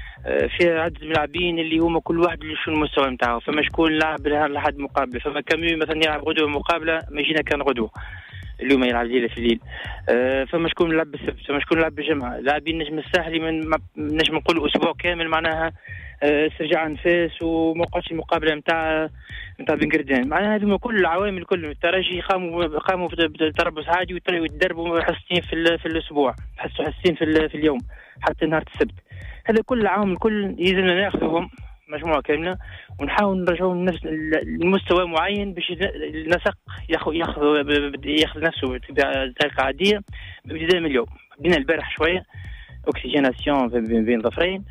فيها عدد ملاعبين اللي هما كل واحد شو المستوى نتاعو. فما شكون لاعب لحد مقابله، فما كاميو مثلا يلعب غدوه مقابله ما يجينا كان غدوه اليوم يلعب ليله في الليل. فما شكون يلعب بالسبت، فما شكون يلعب بالجمعه. لاعبين النجم الساحلي من نجم نقول اسبوع كامل معناها استرجاع انفاس وموقعش المقابله نتاع نتاع بنقردان. معناها هذوما كل العوامل كل الترجي قاموا قاموا بتربص عادي ويتدربوا حصتين في في الاسبوع، حصوا حصتين في في اليوم حتى نهار السبت. هذا كل العوامل كل يلزمنا ناخذهم مجموعه كامله ونحاول نرجعوا لنفس المستوى معين باش النسق ياخذ ياخذ ياخذ نفسه بطريقه عاديه. بدايه من اليوم بدينا البارح شويه اوكسجيناسيون بين ظفرين،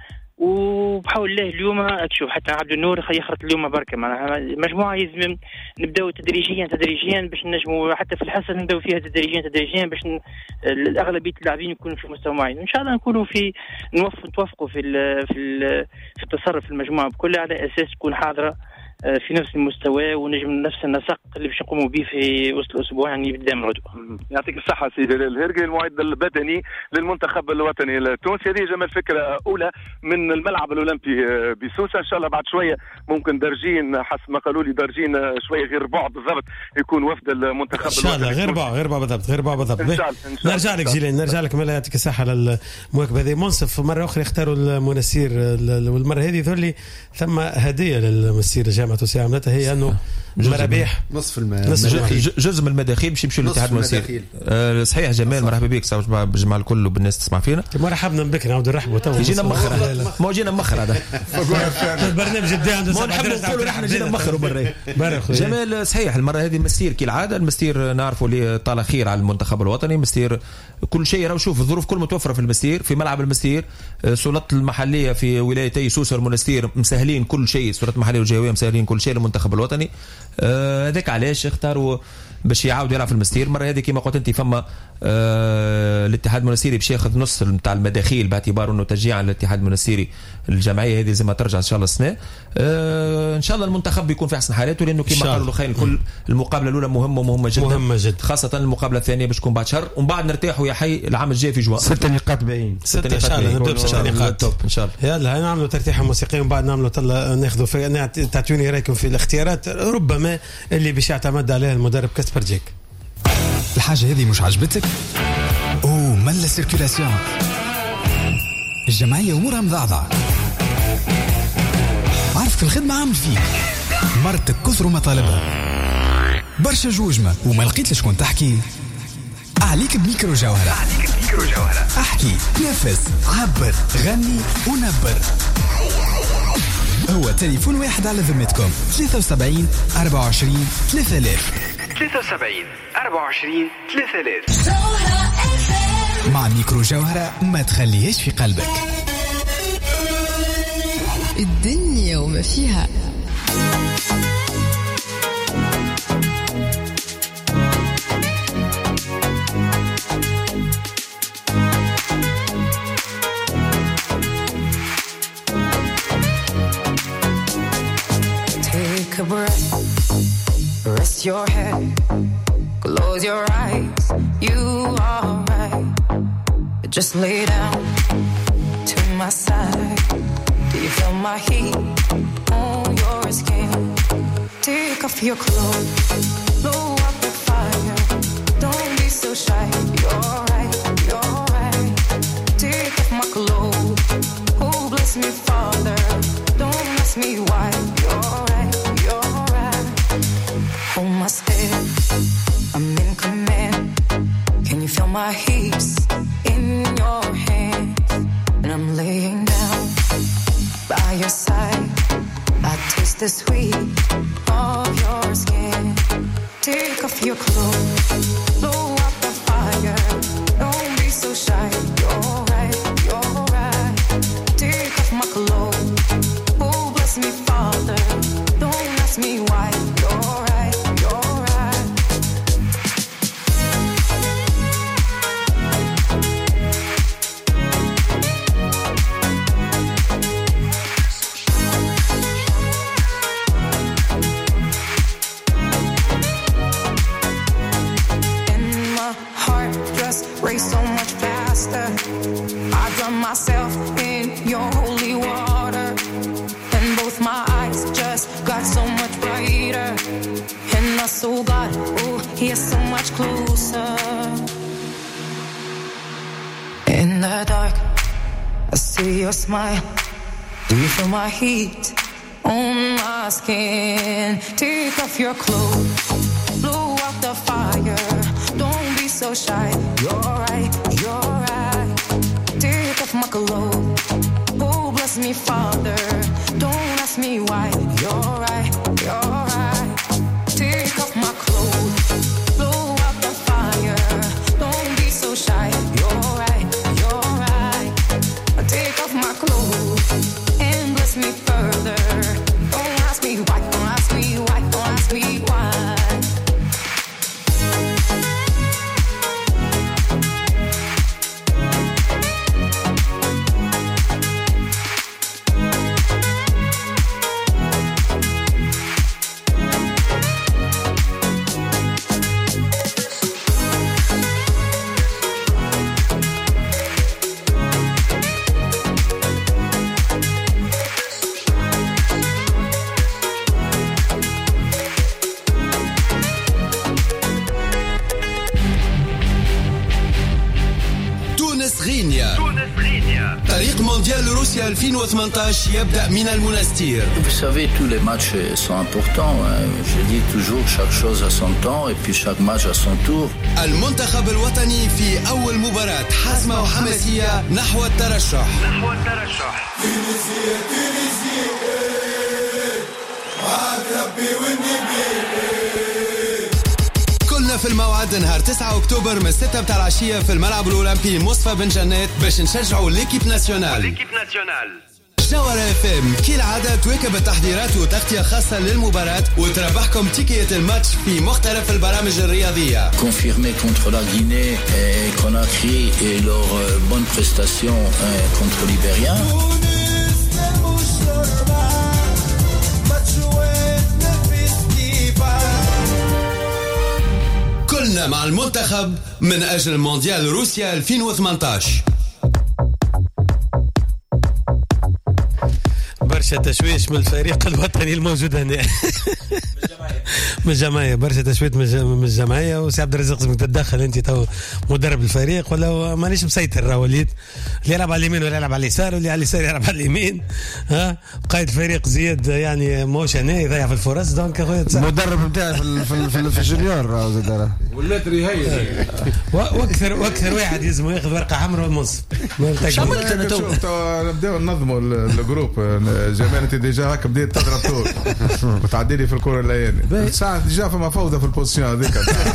وبحول الله اليوم تشوف حتى عبد النور يخرط اليوم بركه. معناها مجموعه لازم نبداو تدريجيا تدريجيا باش نجموا حتى في الحصه نبداو فيها تدريجيا تدريجيا باش ن... الاغلبيه اللاعبين يكونوا في مستوى معين، وان شاء الله نكونوا في نوفق نتوافقوا في ال... في ال... في التصرف في المجموعه بكلها على اساس تكون حاضره في نفس المستوى ونجم نفس النسق اللي باش نقوموا به في وسط الاسبوع يعني قدام الغدوه. يعطيك الصحه سيدي الهرقي المعد البدني للمنتخب الوطني التونسي. هذه جمال فكره اولى من الملعب الاولمبي بسوسه. ان شاء الله بعد شويه ممكن درجين حسب ما قالوا لي درجين شويه غير بعد بالضبط يكون وفد المنتخب ان شاء الله غير بعد غير بعد بالضبط غير بعد بالضبط. نرجع لك جيلان نرجع لك ملا يعطيك الصحه للمواكبه هذه. منصف مره اخرى اختاروا المنسير والمره هذه ذول لي ثم هديه للمسير جامعه توسيع عملتها هي انه مرابيح نصف المداخيل جزء من المداخيل باش يمشيو للاتحاد المنسير. أه صحيح جمال مرحبا بك صاحب بالجماعه الكل وبالناس تسمع فينا. مرحبا بك نعاودوا نرحبوا تو جينا مخر ما جينا مخر هذا البرنامج بدا عنده ما نحب نقولوا احنا جينا مخر برا جمال. صحيح المره هذه مسير كالعاده المسير نعرفوا اللي طال خير على المنتخب الوطني. مسير كل شيء راهو شوف الظروف كل متوفره في المسير في ملعب المسير. سلطات المحليه في ولايتي سوسه والمنستير مسهلين كل شيء، سلطات المحليه والجهويه مسهلين مسؤولين كل شيء للمنتخب الوطني. هذاك آه علاش اختاروا باش يعاود يلعب في المستير المره هذه. كما قلت انت فما آه الاتحاد المنستيري باش ياخذ نص نتاع المداخيل باعتباره انه تشجيعا للاتحاد المنستيري. الجمعيه هذه زي ما ترجع ان شاء الله السنه آه ان شاء الله المنتخب بيكون في احسن حالاته لانه كما قالوا الاخوين الكل المقابله الاولى مهمه ومهمه جدا مهمه جدا خاصه المقابله الثانيه باش تكون بعد شهر ومن بعد نرتاحوا يا حي العام الجاي في جوان. ست نقاط باين ست ان شاء الله نبداو بست نقاط ان شاء الله. يلا نعملوا ترتيحه موسيقيه ومن بعد نعملوا طلع ناخذوا في تعطوني رايكم في الاختيارات ربما اللي باش يعتمد عليها المدرب كاسبر جيك. الحاجه هذه مش عجبتك؟ اوه ملا سيركيلاسيون. الجمعيه امورها مضعضعه. عارف الخدمه عامل فيك مرتك كثر مطالبها برشا جوجمه وما لقيت لشكون تحكي. عليك بميكرو جوهره. عليك بميكرو جوهره. احكي نفس عبر غني ونبر. هو تليفون واحد على ذمتكم ثلاثة وسبعين أربعة وعشرين ثلاثة آلاف ثلاثة وسبعين أربعة وعشرين ثلاثة آلاف. مع ميكرو جوهرة ما تخليهاش في قلبك. الدنيا وما فيها. Take a breath, rest your head, close your eyes, you are right. Just lay down to my side. Do you feel my heat on your skin? Take off your clothes, blow up the fire. Don't be so shy, you're right, you're right. Take off my clothes, oh bless me Father. Don't ask me why, you're right, you're right. Hold my step, I'm in command. Can you feel my hips in your hands? And I'm laying down by your side. I taste the sweet of your skin. Take off your clothes, blow up the fire. Don't be so shy, you're right, you're right. Take off my clothes, oh bless me Father. Don't ask me why, you're right, you're right. Race so much faster. I drown myself in your holy water, and both my eyes just got so much brighter. And my soul got, oh, here so much closer. In the dark, I see your smile. Do you feel my heat on my skin? Take off your clothes, blow out the fire. Don't be so shy, you're right, you're right. Take off my clothes, oh bless me Father. Don't ask me why, you're right, you're right. Take off my clothes, blow out the fire. Don't be so shy, you're right, you're right. Take off my clothes and bless me further. Don't ask me why, don't ask me why, don't ask me why. طريق مونديال روسيا ألفين وثمانية عشر يبدأ من المنستير. Vous savez, tous les matchs sont importants. Je dis toujours chaque chose à son temps et puis chaque match à son tour. المنتخب الوطني في أول مباراة حاسمة وحماسية نحو الترشح. نحو الترشح. تونسية تونسية وعد ربي والنبي. كلنا في الموعد نهار تسعة أكتوبر من الستة بتاع العشية في الملعب الأولمبي مصطفى بن جنات باش نشجعوا ليكيب ناسيونال. ليكيب ناسيونال. جوهرة اف ام كالعادة تواكب التحضيرات وتغطية خاصة للمباراة وتربحكم تيكيات الماتش في مختلف البرامج الرياضية. Confirmé contre la Guinée et Conakry et leur bonne prestation contre l'Ibérien. كلنا مع المنتخب من أجل مونديال روسيا ألفين وثمانية عشر. برشا تشويش من الفريق الوطني الموجود هنا من الجمعيه، برشا تشويش من الجمعيه. وسي عبد الرزاق لازمك تتدخل انت تو مدرب الفريق، ولا مانيش مسيطر. راه وليد اللي يلعب على اليمين ولا يلعب على اليسار، واللي على اليسار يلعب على اليمين. ها قائد الفريق زياد يعني موش هنا يضيع في الفرص. دونك اخويا المدرب نتاعي في في في, في الجونيور راه زاد ولات رهيه واكثر واكثر واحد يلزم ياخذ ورقه حمراء ونص. شملت انا تو نبداو ننظموا الجروب. جمال انت ديجا هكا بديت تضرب طول وتعدي لي في الكره الاياني ساعه ديجا فما فوضى في البوزيسيون هذيك.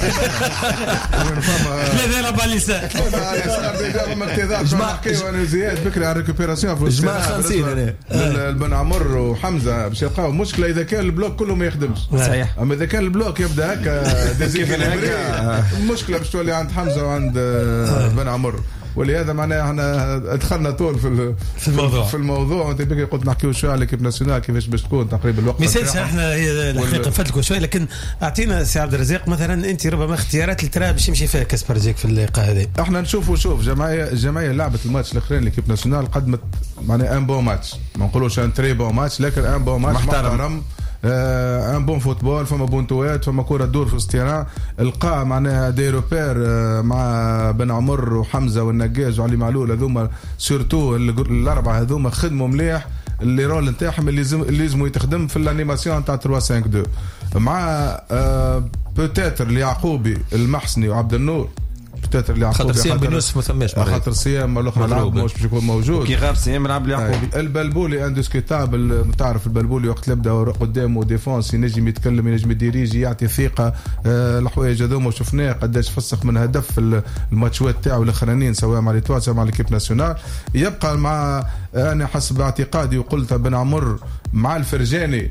لا يلعب على اليسار ديجا فما اكتظاظ. نحكيو انا زياد بكري على ريكوبيراسيون في جماعه خمسين بن عمر وحمزه باش يلقاو مشكله اذا كان البلوك كله ما يخدمش. صحيح. اما اذا كان البلوك يبدا هكا ديزيكيليبري المشكله باش تولي عند حمزه وعند بن عمر. ولهذا معناها احنا دخلنا طول في في الموضوع في الموضوع. وانت بكري قلت نحكيو شويه على ليكيب ناسيونال كيفاش باش تكون تقريبا الوقت. مثال احنا الحقيقه نفدلكوا شويه، لكن اعطينا سي عبد الرزاق مثلا انت ربما اختيارات اللي ترى باش يمشي فيها كاسبرزيك في اللقاء هذا. احنا نشوفوا شوف جماعيه الجماعيه لعبت الماتش الاخرين ليكيب ناسيونال قدمت معناها ان بون ماتش، ما نقولوش ان تري بون ماتش لكن ان بون ماتش محترم. آه ان بون فوتبول، فما بونتوات، فما كره تدور في الستيران. القاء معناها دي روبير آه مع بن عمر وحمزه والنقاز وعلي معلول. هذوما سورتو الاربعه هذوما خدموا مليح. اللي رول نتاعهم اللي لازم يتخدم في الانيماسيون تاع ثلاثة خمسة اثنين مع آه بوتيتر اليعقوبي المحسني وعبد النور. بوتيتر اللي خاطر سيام بن يوسف ما ثماش، خاطر سيام الاخر لعب مش باش يكون موجود. كي غاب سيام لعب اليعقوبي. البلبولي اندسكوتابل. تعرف البلبولي وقت يبدا قدامه ديفونس ينجم يتكلم ينجم يديريجي يعطي ثقه. أه الحوايج هذوما شفناه قداش فسخ من هدف في الماتشات تاعو الاخرانيين سواء مع ليتوال سواء مع ليكيب ناسيونال. يبقى مع انا حسب اعتقادي وقلت بن عمر مع الفرجاني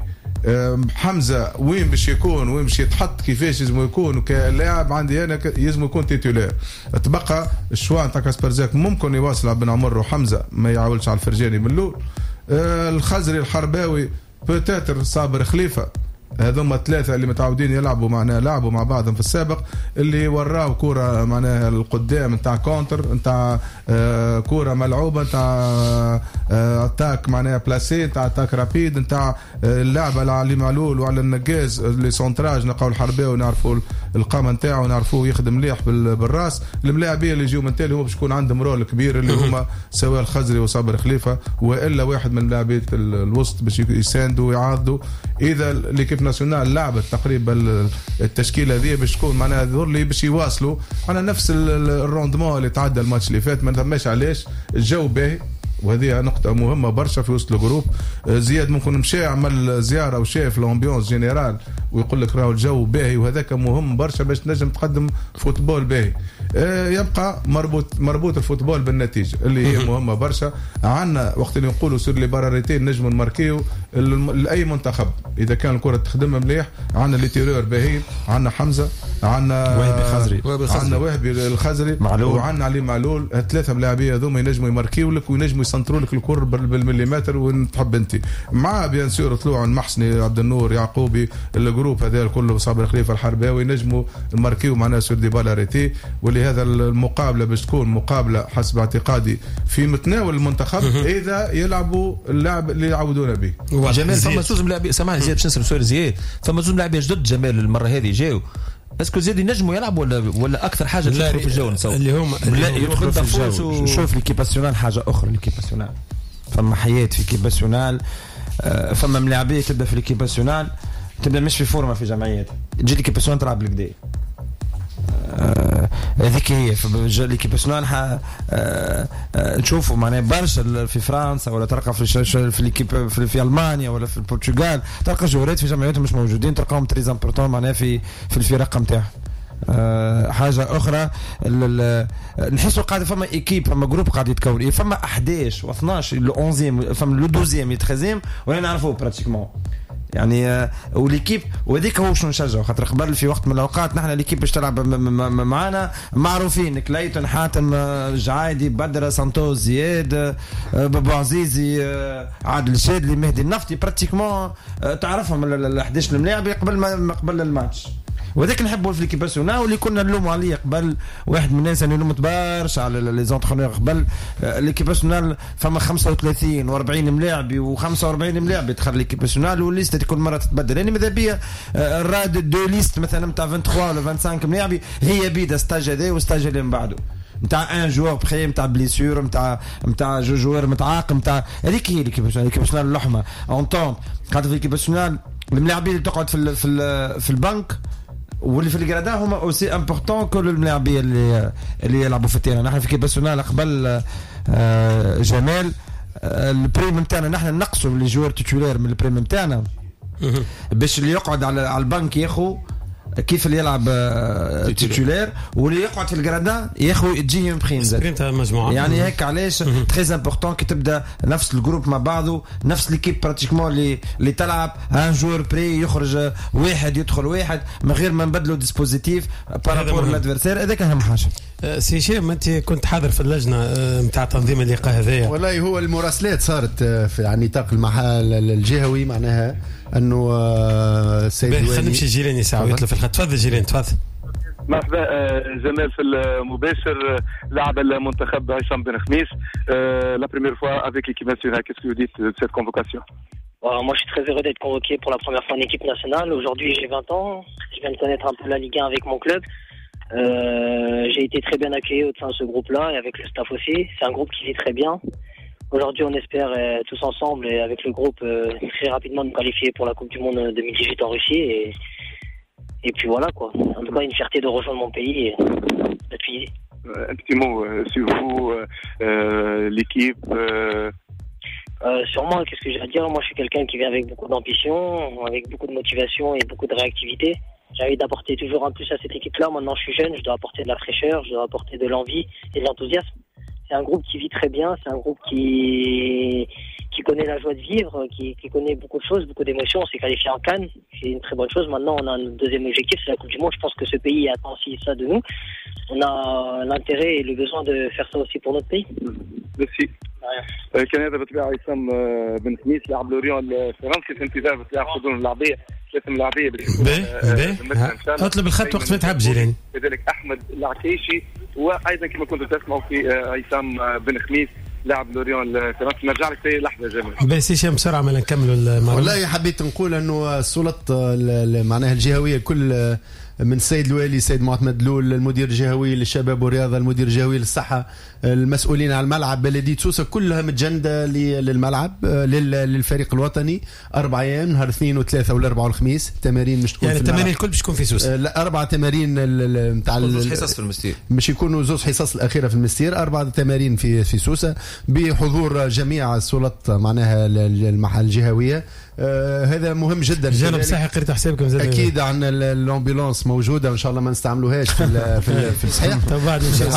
حمزه وين باش يكون وين باش يتحط كيفاش لازم يكون كلاعب عندي انا لازم يكون تيتولير. تبقى الشوا نتاع كاسبرزاك ممكن يواصل على بن عمر وحمزه ما يعولش على الفرجاني من الاول. الخزري الحرباوي بوتاتر صابر خليفه. هذوما الثلاثه اللي متعودين يلعبوا معنا لعبوا مع بعضهم في السابق اللي وراو كره معناها القدام نتاع كونتر نتاع آه كره ملعوبه نتاع آه اتاك معناها بلاسي نتاع اتاك رابيد نتاع آه اللعبه على علي معلول وعلى النقاز اللي سونتراج نلقاو الحرباوي ونعرفوا القامه نتاعو ونعرفوه يخدم مليح بالراس. الملاعبيه اللي يجيو من تالي هو باش يكون عندهم رول كبير اللي هما سواء الخزري وصابر خليفه والا واحد من لاعبيه الوسط باش يساندوا ويعاضدوا. اذا اللي ناسيونال لعبت تقريبا التشكيله هذه باش تكون معناها ذور لي باش يواصلوا على نفس الروندمون اللي تعدى الماتش اللي فات. ما نفهمش علاش الجو باهي وهذه نقطه مهمه برشا في وسط الجروب. زياد ممكن مشى عمل زياره وشاف الامبيونس جينيرال ويقول لك راهو الجو باهي وهذاك مهم برشا باش تنجم تقدم فوتبول باهي. يبقى مربوط مربوط الفوتبول بالنتيجه اللي هي مهمه برشا. عندنا وقت اللي نقولوا سور لي باراريتين نجموا نماركيو لاي منتخب اذا كان الكره تخدم مليح. عندنا لي تيرور باهيين، عندنا حمزه، عندنا وهبي خزري، عندنا وهبي الخزري وعندنا علي معلول. الثلاثه ملاعبيه هذوما ينجموا يماركيو لك وينجموا يسنتروا لك الكره بالمليمتر وين تحب انت. مع بيان سور طلوع المحسني عبد النور يعقوبي الجروب هذا كله صابر خليفه الحرباوي ينجموا نماركيو معنا سور دي بالاريتي. ولهذا المقابله باش تكون مقابله حسب اعتقادي في متناول المنتخب اذا يلعبوا اللعب اللي يعودونا به. جمال فما زوج ملاعبين سامحني زياد باش نسال سؤال زياد. فما زوج ملاعبين جدد جمال المره هذه جاوا اسكو زيد ينجموا يلعبوا ولا ولا اكثر حاجه تدخلوا في الجو نسوا اللي هم يدخلوا في الجو و... شوف ليكيب ناسيونال حاجه اخرى. ليكيب ناسيونال فما حياه في ليكيب ناسيونال. فما ملاعبيه تبدا في ليكيب ناسيونال تبدا مش في فورمه في جمعيات تجي ليكيب ناسيونال تلعب بالكدا. هذيك هي في ليكيب ناسيونال نشوفوا معناها برشا في فرنسا ولا تلقى في في ليكيب في, في المانيا ولا في البرتغال تلقى جوارات في جمعيات مش موجودين تلقاهم تري امبورطون معناها في في الفرق نتاعهم. أه حاجه اخرى نحسوا قاعد فما ايكيب فما جروب قاعد يتكون فما أحد عشر و اثناش لو اونزيام فما لو دوزيام يتخزيم ولا نعرفوه براتيكمون يعني آه وليكيب وهذيك هو شنو نشجعوا خاطر قبل في وقت من الاوقات نحن ليكيب باش تلعب معنا معروفين كليتون حاتم الجعايدي بدر سانتوس زياد آه بابو عزيزي آه عادل الشادلي مهدي النفطي براتيكمون آه تعرفهم ال أحد عشر الملاعب قبل ما قبل الماتش وذاك نحبوا في ليكيب بيرسونال واللي كنا نلوموا عليه قبل واحد من الناس اللي لومت برشا على لي زونترونور قبل ليكيب بيرسونال فما خمسة وثلاثين وأربعين ملاعب وخمسة وأربعين ملاعب يدخل ليكيب بيرسونال والليست كل مره تتبدل يعني ماذا بيا الراد دو ليست مثلا نتاع ثلاثة وعشرين ولا خمسة وعشرين ملاعب هي بيدا ستاج هذا وستاج اللي من بعده نتاع ان جوار بخي نتاع بليسيور نتاع نتاع جو جوار متعاق نتاع هذيك هي ليكيب بيرسونال ليكيب بيرسونال اللحمه اونطون خاطر في ليكيب بيرسونال الملاعبين اللي تقعد في في في البنك واللي في الجرادا هما اوسي امبورطون كل الملاعبيه اللي اللي يلعبوا في التيران نحن في كي بيرسونال قبل آه جمال آه البريم نتاعنا نحن نقصوا لي جوار تيتولير من البريم نتاعنا باش اللي يقعد على على البنك ياخو كيف اللي يلعب تيتولير واللي يقعد في الجرادا ياخو تجيهم بريم بريم تاع المجموعه يعني هيك علاش تري امبورطون كي تبدا نفس الجروب مع بعضه نفس ليكيب براتيكمون اللي اللي تلعب ان جور بري يخرج واحد يدخل واحد من غير ما نبدلوا ديسبوزيتيف بارابور لادفيرسير هذاك اهم حاجه. سي هشام انت كنت حاضر في اللجنه نتاع تنظيم اللقاء هذايا والله هو المراسلات صارت في على نطاق المحل الجهوي معناها انه السيد خلينا نمشي جيراني ساعه ويطلع في الخط تفضل جيراني تفضل. مرحبا جمال في المباشر لاعب المنتخب عصام بن خميس لا première fois avec l'équipe nationale qu'est-ce que vous dites de cette convocation? Bon, moi je suis très heureux d'être convoqué pour la première fois en équipe nationale. Aujourd'hui j'ai vingt ans, je viens de connaître un peu la Ligue un avec mon club. Euh, j'ai été très bien accueilli au sein de ce groupe-là et avec le staff aussi. C'est un groupe qui vit très bien. Aujourd'hui, on espère euh, tous ensemble et avec le groupe euh, très rapidement nous qualifier pour la Coupe du Monde deux mille dix-huit en Russie. Et, et puis voilà quoi. En tout cas, une fierté de rejoindre mon pays et d'être ici. Euh, un petit mot euh, sur vous, euh, euh, l'équipe. Euh... Euh, sur moi, qu'est-ce que j'ai à dire? Moi, je suis quelqu'un qui vient avec beaucoup d'ambition, avec beaucoup de motivation et beaucoup de réactivité. J'ai envie d'apporter toujours un plus à cette équipe-là. Maintenant, je suis jeune, je dois apporter de la fraîcheur, je dois apporter de l'envie et de l'enthousiasme. C'est un groupe qui vit très bien, c'est un groupe qui qui connaît la joie de vivre, qui, qui connaît beaucoup de choses, beaucoup d'émotions. On s'est qualifié en Cannes, c'est une très bonne chose. Maintenant, on a un deuxième objectif, c'est la Coupe du Monde. Je pense que ce pays attend aussi ça de nous. On a l'intérêt et le besoin de faire ça aussi pour notre pays. Merci. كان هذا بطبيعة عصام بن خميس لاعب لوريون الفرنسي في انتظار بطبيعة حضور اللاعبية ثلاث ملاعبية باهي اطلب الخط وقت ما تحب جيراني. كذلك أحمد العكيشي وأيضا كما كنتوا تسمعوا في عصام بن خميس لاعب لوريون الفرنسي. نرجع لك في لحظة جميل. بس هشام بسرعة ما نكملوا المعلومة. والله حبيت نقول إنه السلطات معناها الجهوية كل من السيد الوالي السيد معتمد لول المدير الجهوي للشباب والرياضه المدير الجهوي للصحه المسؤولين على الملعب بلديه سوسه كلها متجنده للملعب للفريق الوطني اربع ايام نهار اثنين وثلاثه والاربعاء والخميس تمارين مش تكون يعني التمارين الكل باش تكون في سوسه. لا اربع تمارين نتاع حصص في المستير مش يكونوا زوج حصص الاخيره في المستير اربع تمارين في في سوسه بحضور جميع السلطات معناها المحل الجهويه. آه هذا مهم جدا. جانب صحي قريت حسابكم زاد اكيد عن الامبولانس موجوده وان شاء الله ما نستعملوهاش في ال في ال في الصحيح طبعا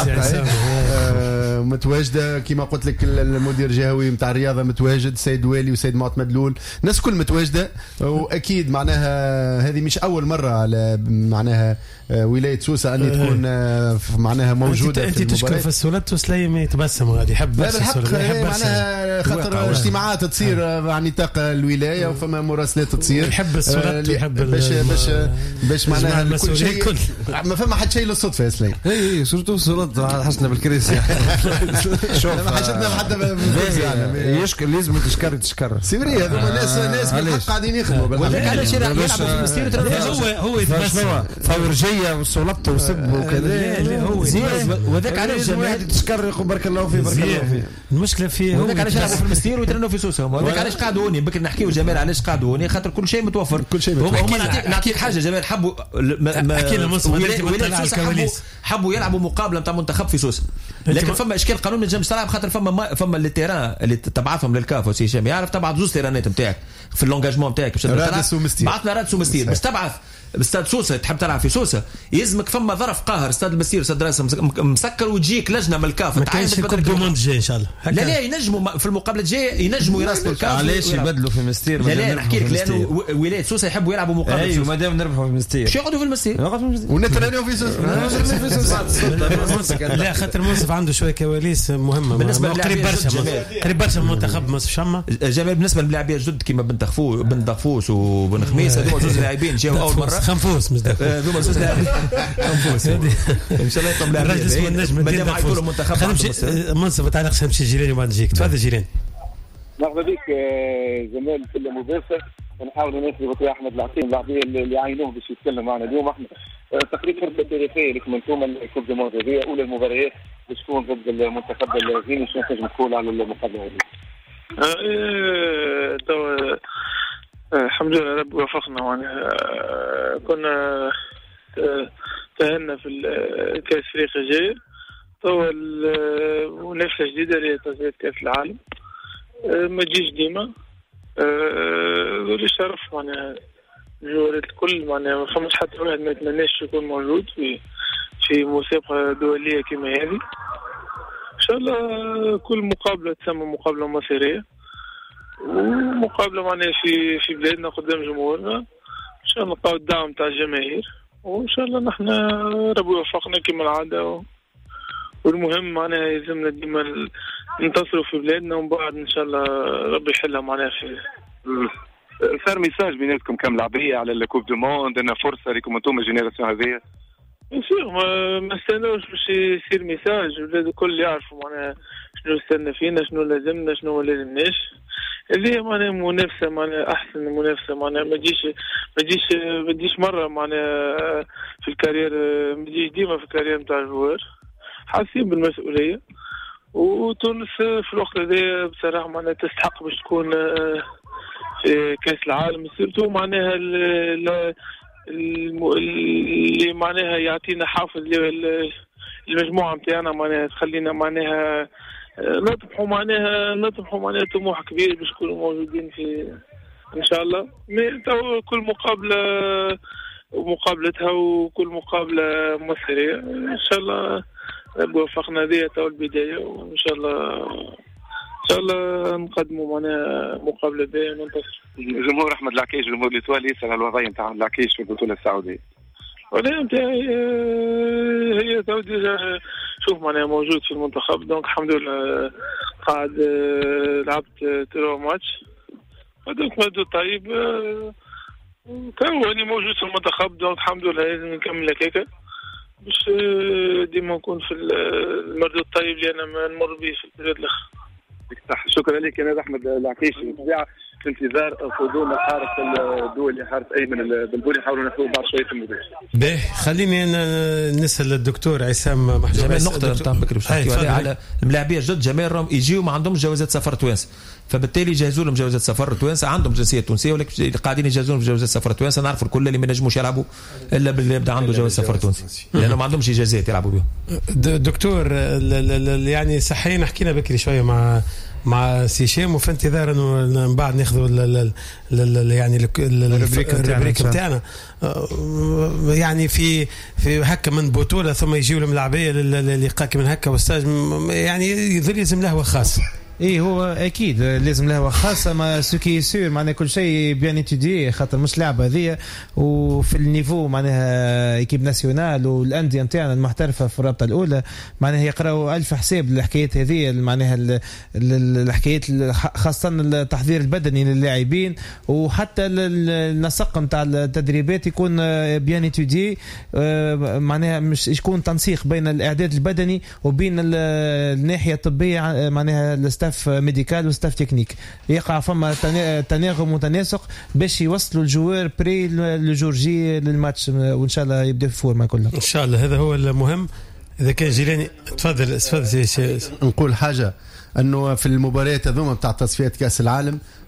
آه متواجده كما قلت لك المدير الجهوي نتاع الرياضه متواجد سيد والي وسيد معتمد لول الناس كل متواجده واكيد معناها هذه مش اول مره على معناها ولايه سوسه ان تكون معناها موجوده انت, انت تشكر في السلطه وسليم يتبسم غادي يحب بس السلطه يحب معناها خاطر اجتماعات تصير على نطاق الولايه وفما مراسلات تصير يحب السلطه ويحب باش باش باش معناها كل شيء ما فما حد شيء للصدفه يا سليم. اي سورتو السلطه حسنا بالكريسي شوف ما حاجتنا حتى يشكر لازم تشكر تشكر سيري هذوما ناس ناس بالحق قاعدين يخدموا علاش يلعبوا في المستير هو هو يتبسم فورجيه وسلطه وسب وكذا هو وذاك علاش واحد تشكر يقول بارك الله فيه بارك الله فيه المشكله فيه وذاك علاش يلعبوا في المستير ويترنوا في سوسه وذاك علاش قعدوا هوني بكري نحكيو جمال جمال علاش قعدوا هنا خاطر كل شيء متوفر كل شيء متوفر. هما نعطيك نعطيك حاجه جمال حبوا احكي لنا منصف حبوا, حبوا يلعبوا مقابله نتاع منتخب في سوسه لكن فما اشكال قانون ما تنجمش تلعب خاطر فما ما فما اللي تيران اللي تبعثهم للكاف وسي هشام يعرف تبعث زوز تيرانات نتاعك في اللونجاجمون نتاعك باش بعثنا رادس ومستير بس تبعث استاد سوسه تحب تلعب في سوسه يلزمك فما ظرف قاهر استاد المسير استاد راس مسكر وتجيك لجنه من الكاف ما كاينش الكوب دو موند جاي ان شاء الله لا لا ينجموا في المقابله الجايه ينجموا يراسلوا الكاف علاش يبدلوا في مستير لا لا نحكي لك لانه ولايه سوسه يحبوا يلعبوا مقابله ايوه ما دام نربحوا في مستير باش يقعدوا في المستير ونترينيو في سوسه لا خاطر منصف عنده شويه كواليس مهمه بالنسبه قريب برشا قريب برشا من منتخب منصف شمه جمال بالنسبه للاعبين جدد كيما بن تخفو بن دغفوس وبن خميس هذوما زوج لاعبين جاوا اول مره خنفوس مش هذوما زوج لاعبين خنفوس ان شاء الله يطلع لاعبين الراجل اسمه النجم الدين دغفوس منصف تعال خش نمشي جيران وبعد نجيك تفضل جيران. مرحبا بك جمال في المباشر ونحاول نناسب يا احمد العطيم اللاعبين اللي عينوه باش يتكلم معنا اليوم. احمد تقريبا فرصه تاريخيه لكم انتم الكوب دو موند هذه اولى المباريات باش تكون ضد المنتخب الغيني شنو تنجم تقول على المقابله هذه؟ الحمد لله رب وفقنا معناها كنا تأهلنا في الكاس افريقيا الجاي توا منافسه جديده لتصفيات كاس العالم ما تجيش ديما ذولي شرف معناها الجوارات الكل معناها ما فماش حتى واحد ما يتمناش يكون موجود في في مسابقه دوليه كما هذه. ان شاء الله كل مقابله تسمى مقابله مصيريه ومقابله معناها في في بلادنا قدام جمهورنا ان شاء الله نلقاو الدعم تاع الجماهير وان شاء الله نحن ربي يوفقنا كما العاده و... والمهم معناها يلزمنا ديما ننتصروا في بلادنا ومن بعد ان شاء الله ربي يحلها معناها في صار ميساج بيناتكم كم لاعبيه على الكوب دو موند انها فرصه لكم انتم الجينيراسيون هذه يصير ما ما استناوش باش يصير ميساج الولاد الكل يعرفوا معناها شنو استنى فينا شنو لازمنا شنو ما لازمناش. هذه معناها منافسه معناها احسن منافسه معناها ما تجيش ما تجيش ما تجيش مره معناها في الكارير ما تجيش ديما في الكارير نتاع الجوار حاسين بالمسؤوليه وتونس في الوقت هذا بصراحه معناها تستحق باش تكون في كاس العالم سيرتو معناها اللي معناها يعطينا حافز للمجموعه نتاعنا معناها تخلينا معناها نطمحوا معناها نطمحوا معناها طموح كبير باش نكونوا موجودين في ان شاء الله. تو كل مقابله ومقابلتها وكل مقابله مصيريه ان شاء الله ربي وفقنا. هذه تو البدايه وان شاء الله ان شاء الله نقدموا معناها مقابله باهيه وننتصر. جمهور احمد العكيش جمهور الايطالي يسال على الوضعيه نتاع العكيش في البطوله السعوديه. الوضعيه نتاعي هي تو ديجا شوف معناها موجود في المنتخب دونك الحمد لله قاعد لعبت ترو ماتش دونك مادو طيب تو راني موجود في المنتخب دونك الحمد لله لازم نكمل هكاكا باش ديما نكون في المردود الطيب اللي انا ما نمر به في البلاد الاخر. شكرا لك يا احمد العكيش. في انتظار قدوم الحارس الدولي حارس ايمن البلبولي نحاولوا ناخذوا بعض شويه المباشر. باهي خليني نسال الدكتور عصام محجوب نقطه نتاع بكري باش نحكيو عليها على الملاعبيه الجدد جماهيرهم يجيو ما عندهمش جوازات سفر توانسه فبالتالي يجهزوا لهم جوازات سفر توانسه عندهم جنسيه تونسيه ولكن قاعدين يجهزوا لهم جوازات سفر توانسه نعرفوا الكل اللي ما نجموش يلعبوا الا باللي يبدا عنده جواز سفر تونسي لانه ما عندهمش اجازات يلعبوا بهم. دكتور يعني صحيح حكينا بكري شويه مع مع سيشام وفي انتظار انه من بعد ناخذوا يعني الربريك بتاعنا يعني في في هكا من بطوله ثم يجيوا الملاعبيه للقاء من هكا واستاج يعني يظل يلزم له خاص. ايه هو اكيد لازم له خاصه ما سوكي سور معناها كل شيء بيان اتيدي خاطر مش لعبه هذه وفي النيفو معناها ايكيب ناسيونال والانديه نتاعنا المحترفه في الرابطه الاولى معناها يقراوا ألف حساب للحكايات هذه معناها الحكايات خاصه التحضير البدني للاعبين وحتى النسق نتاع التدريبات يكون بيان اتيدي معناها مش يكون تنسيق بين الاعداد البدني وبين الناحيه الطبيه معناها ستاف ميديكال وستاف تكنيك يقع فما تناغم وتناسق باش يوصلوا الجوار بري لجورجي للماتش وان شاء الله يبدا في فورمه كلها ان شاء الله. هذا هو المهم. اذا كان جيلاني تفضل تفضل. نقول حاجه انه في المباريات هذوما بتاع تصفيات كاس العالم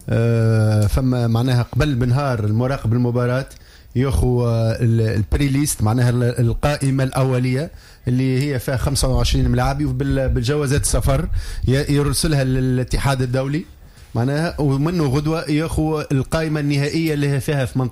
آه فما معناها قبل بنهار المراقب المباراة ياخو البري ليست معناها القائمة الأولية اللي هي فيها خمسة وعشرين ملاعبي وبالجوازات السفر يرسلها للاتحاد الدولي معناها ومنه غدوة ياخو القائمة النهائية اللي هي فيها ثمانية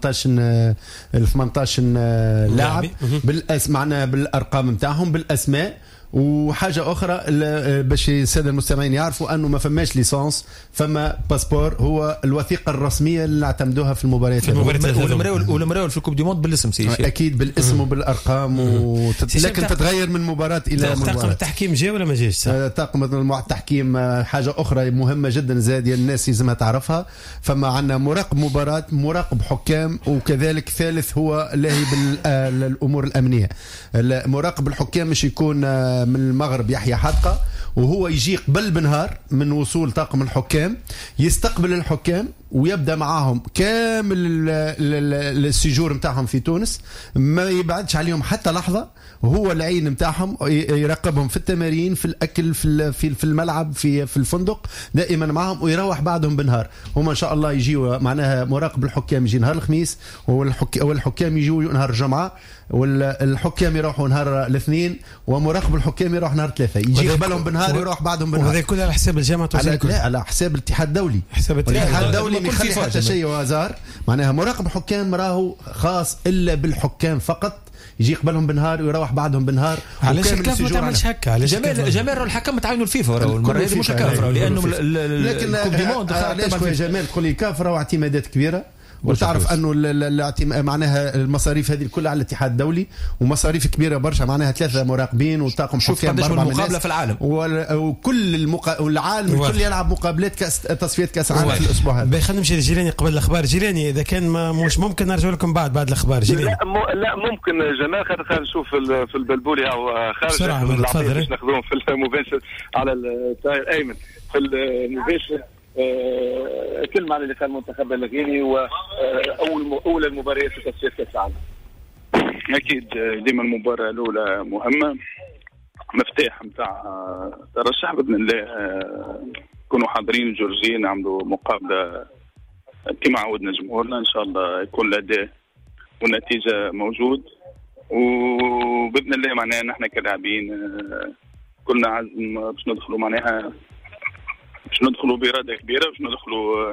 عشر لاعب بالأس معناها بالأرقام متاعهم بالأسماء. وحاجة أخرى باش السادة المستمعين يعرفوا أنه ما فماش ليسانس فما باسبور هو الوثيقة الرسمية اللي نعتمدوها في المباريات والمراول في الكوب دي موند بالاسم سي أكيد بالاسم وبالأرقام وت... لكن تتغير من مباراة إلى مباراة. طاقم التحكيم جاء ولا ما جاش؟ طاقم التحكيم حاجة أخرى مهمة جدا زاد الناس لازمها تعرفها. فما عندنا مراقب مباراة مراقب حكام وكذلك ثالث هو لاهي بالأمور الأمنية. مراقب الحكام مش يكون من المغرب يحيى حدقة وهو يجي قبل بنهار من وصول طاقم الحكام يستقبل الحكام ويبدأ معاهم كامل السجور متاعهم في تونس ما يبعدش عليهم حتى لحظة وهو العين متاعهم يراقبهم في التمارين في الأكل في في الملعب في في الفندق دائما معهم ويروح بعدهم بنهار. هما إن شاء الله يجيوا معناها مراقب الحكام يجي نهار الخميس والحكام يجوا نهار الجمعة والحكام يروحوا نهار الاثنين ومراقب الحكام يروح نهار ثلاثة يجي قبلهم بنهار يروح بعدهم بنهار. وهذا كله على حساب الجامعة على, لا على حساب الاتحاد الدولي. حساب الاتحاد الدولي ما يخلي حتى شيء وازار معناها مراقب حكام راهو خاص إلا بالحكام فقط يجي قبلهم بنهار ويروح بعدهم بنهار. علاش الكاف ما تعملش هكا؟ علاش جمال جمال الحكم تعاونوا الفيفا المره هذه مش كافره لانه لكن علاش يا جمال تقول لي كافره واعتمادات كبيره وتعرف انه معناها المصاريف هذه كلها على الاتحاد الدولي ومصاريف كبيره برشا معناها ثلاثه مراقبين وطاقم حكام بربع مقابله في العالم وكل المقا... والعالم الكل يلعب مقابلات كاس تصفيات كاس العالم في الاسبوع هذا. خلينا نمشي لجيلاني قبل الاخبار. جيلاني اذا كان ما مش ممكن نرجع لكم بعد بعد الاخبار جيلاني. لا, م... لا ممكن جمال خاطر خلينا نشوف في البلبولي او خارج باش ناخذوهم في المباشر على الطاير ايمن في المباشر. أه كلمة على اللي كان المنتخب الغيني وأول أولى المباريات في تصفيات كأس العالم. أكيد ديما المباراة الأولى مهمة مفتاح متاع ترشح بإذن الله يكونوا حاضرين الجورجيين نعملوا مقابلة كما عودنا جمهورنا إن شاء الله يكون الأداء والنتيجة موجود وبإذن الله معناها نحن كلاعبين كلنا عزم باش ندخلوا معناها باش ندخلوا بإرادة كبيرة باش ندخلوا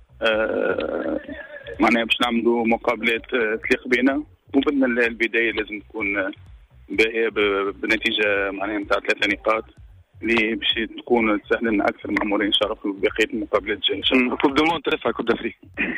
آه معناها باش نعملوا مقابلات تليق بينا وبدنا البداية لازم تكون باهية بنتيجة معناها نتاع ثلاثة نقاط اللي باش تكون تسهل لنا أكثر مأمورين إن شاء الله في بقية المقابلات الجاية إن شاء الله. كوب دو موند تختلف كوب دافريك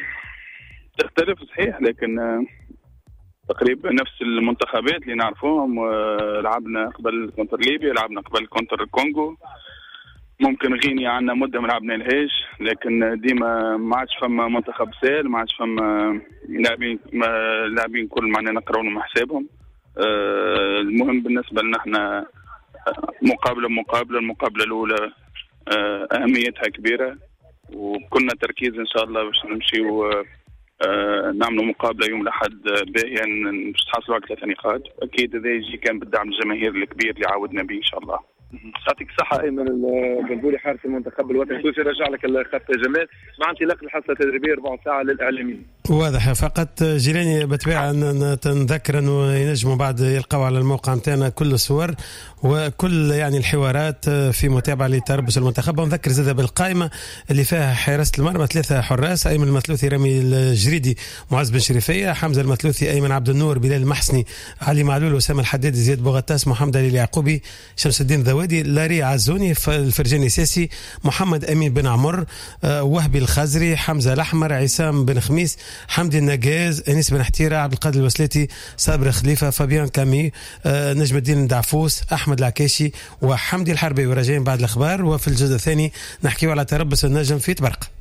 تختلف صحيح لكن آه تقريبا نفس المنتخبات اللي نعرفوهم آه لعبنا قبل كونتر ليبيا لعبنا قبل كونتر الكونغو ممكن غينيا عندنا مده ما لعبنا لهاش لكن ديما ما عادش فما منتخب سهل ما عادش فما لاعبين لاعبين كل معنا نقراو لهم حسابهم. أه المهم بالنسبه لنا احنا مقابله مقابله المقابله الاولى أه اهميتها كبيره وكنا تركيز ان شاء الله باش نمشيو أه نعملوا مقابله يوم الاحد باهيه باش تحصلوا على ثلاثه نقاط. اكيد هذا يجي كان بالدعم الجماهيري الكبير اللي عودنا به ان شاء الله. يعطيك الصحة أيمن البلبولي حارس المنتخب الوطني التونسي. رجع لك الخط جمال مع انطلاق الحصة التدريبية ربع ساعة للإعلاميين. واضح فقط جيراني بطبيعة نتذكر أنه ينجموا بعد يلقوا على الموقع متاعنا كل الصور وكل يعني الحوارات في متابعة لتربص المنتخب. ونذكر زادة بالقائمة اللي فيها حراسة المرمى ثلاثة حراس أيمن المثلوثي رامي الجريدي معز بن شريفية حمزة المثلوثي أيمن عبد النور بلال المحسني علي معلول وسام الحداد زياد بوغتاس محمد علي اليعقوبي شمس الدين ذوادي لاري عزوني الفرجاني ساسي محمد أمين بن عمر وهبي الخزري حمزة الأحمر عصام بن خميس حمدي النجاز أنيس بن حتيرة عبد القادر الوسلاتي صابر خليفة فابيان كامي نجم الدين دعفوس أحمد العكاشي وحمدي الحربي. وراجعين بعد الأخبار وفي الجزء الثاني نحكي على تربص النجم في تبرق.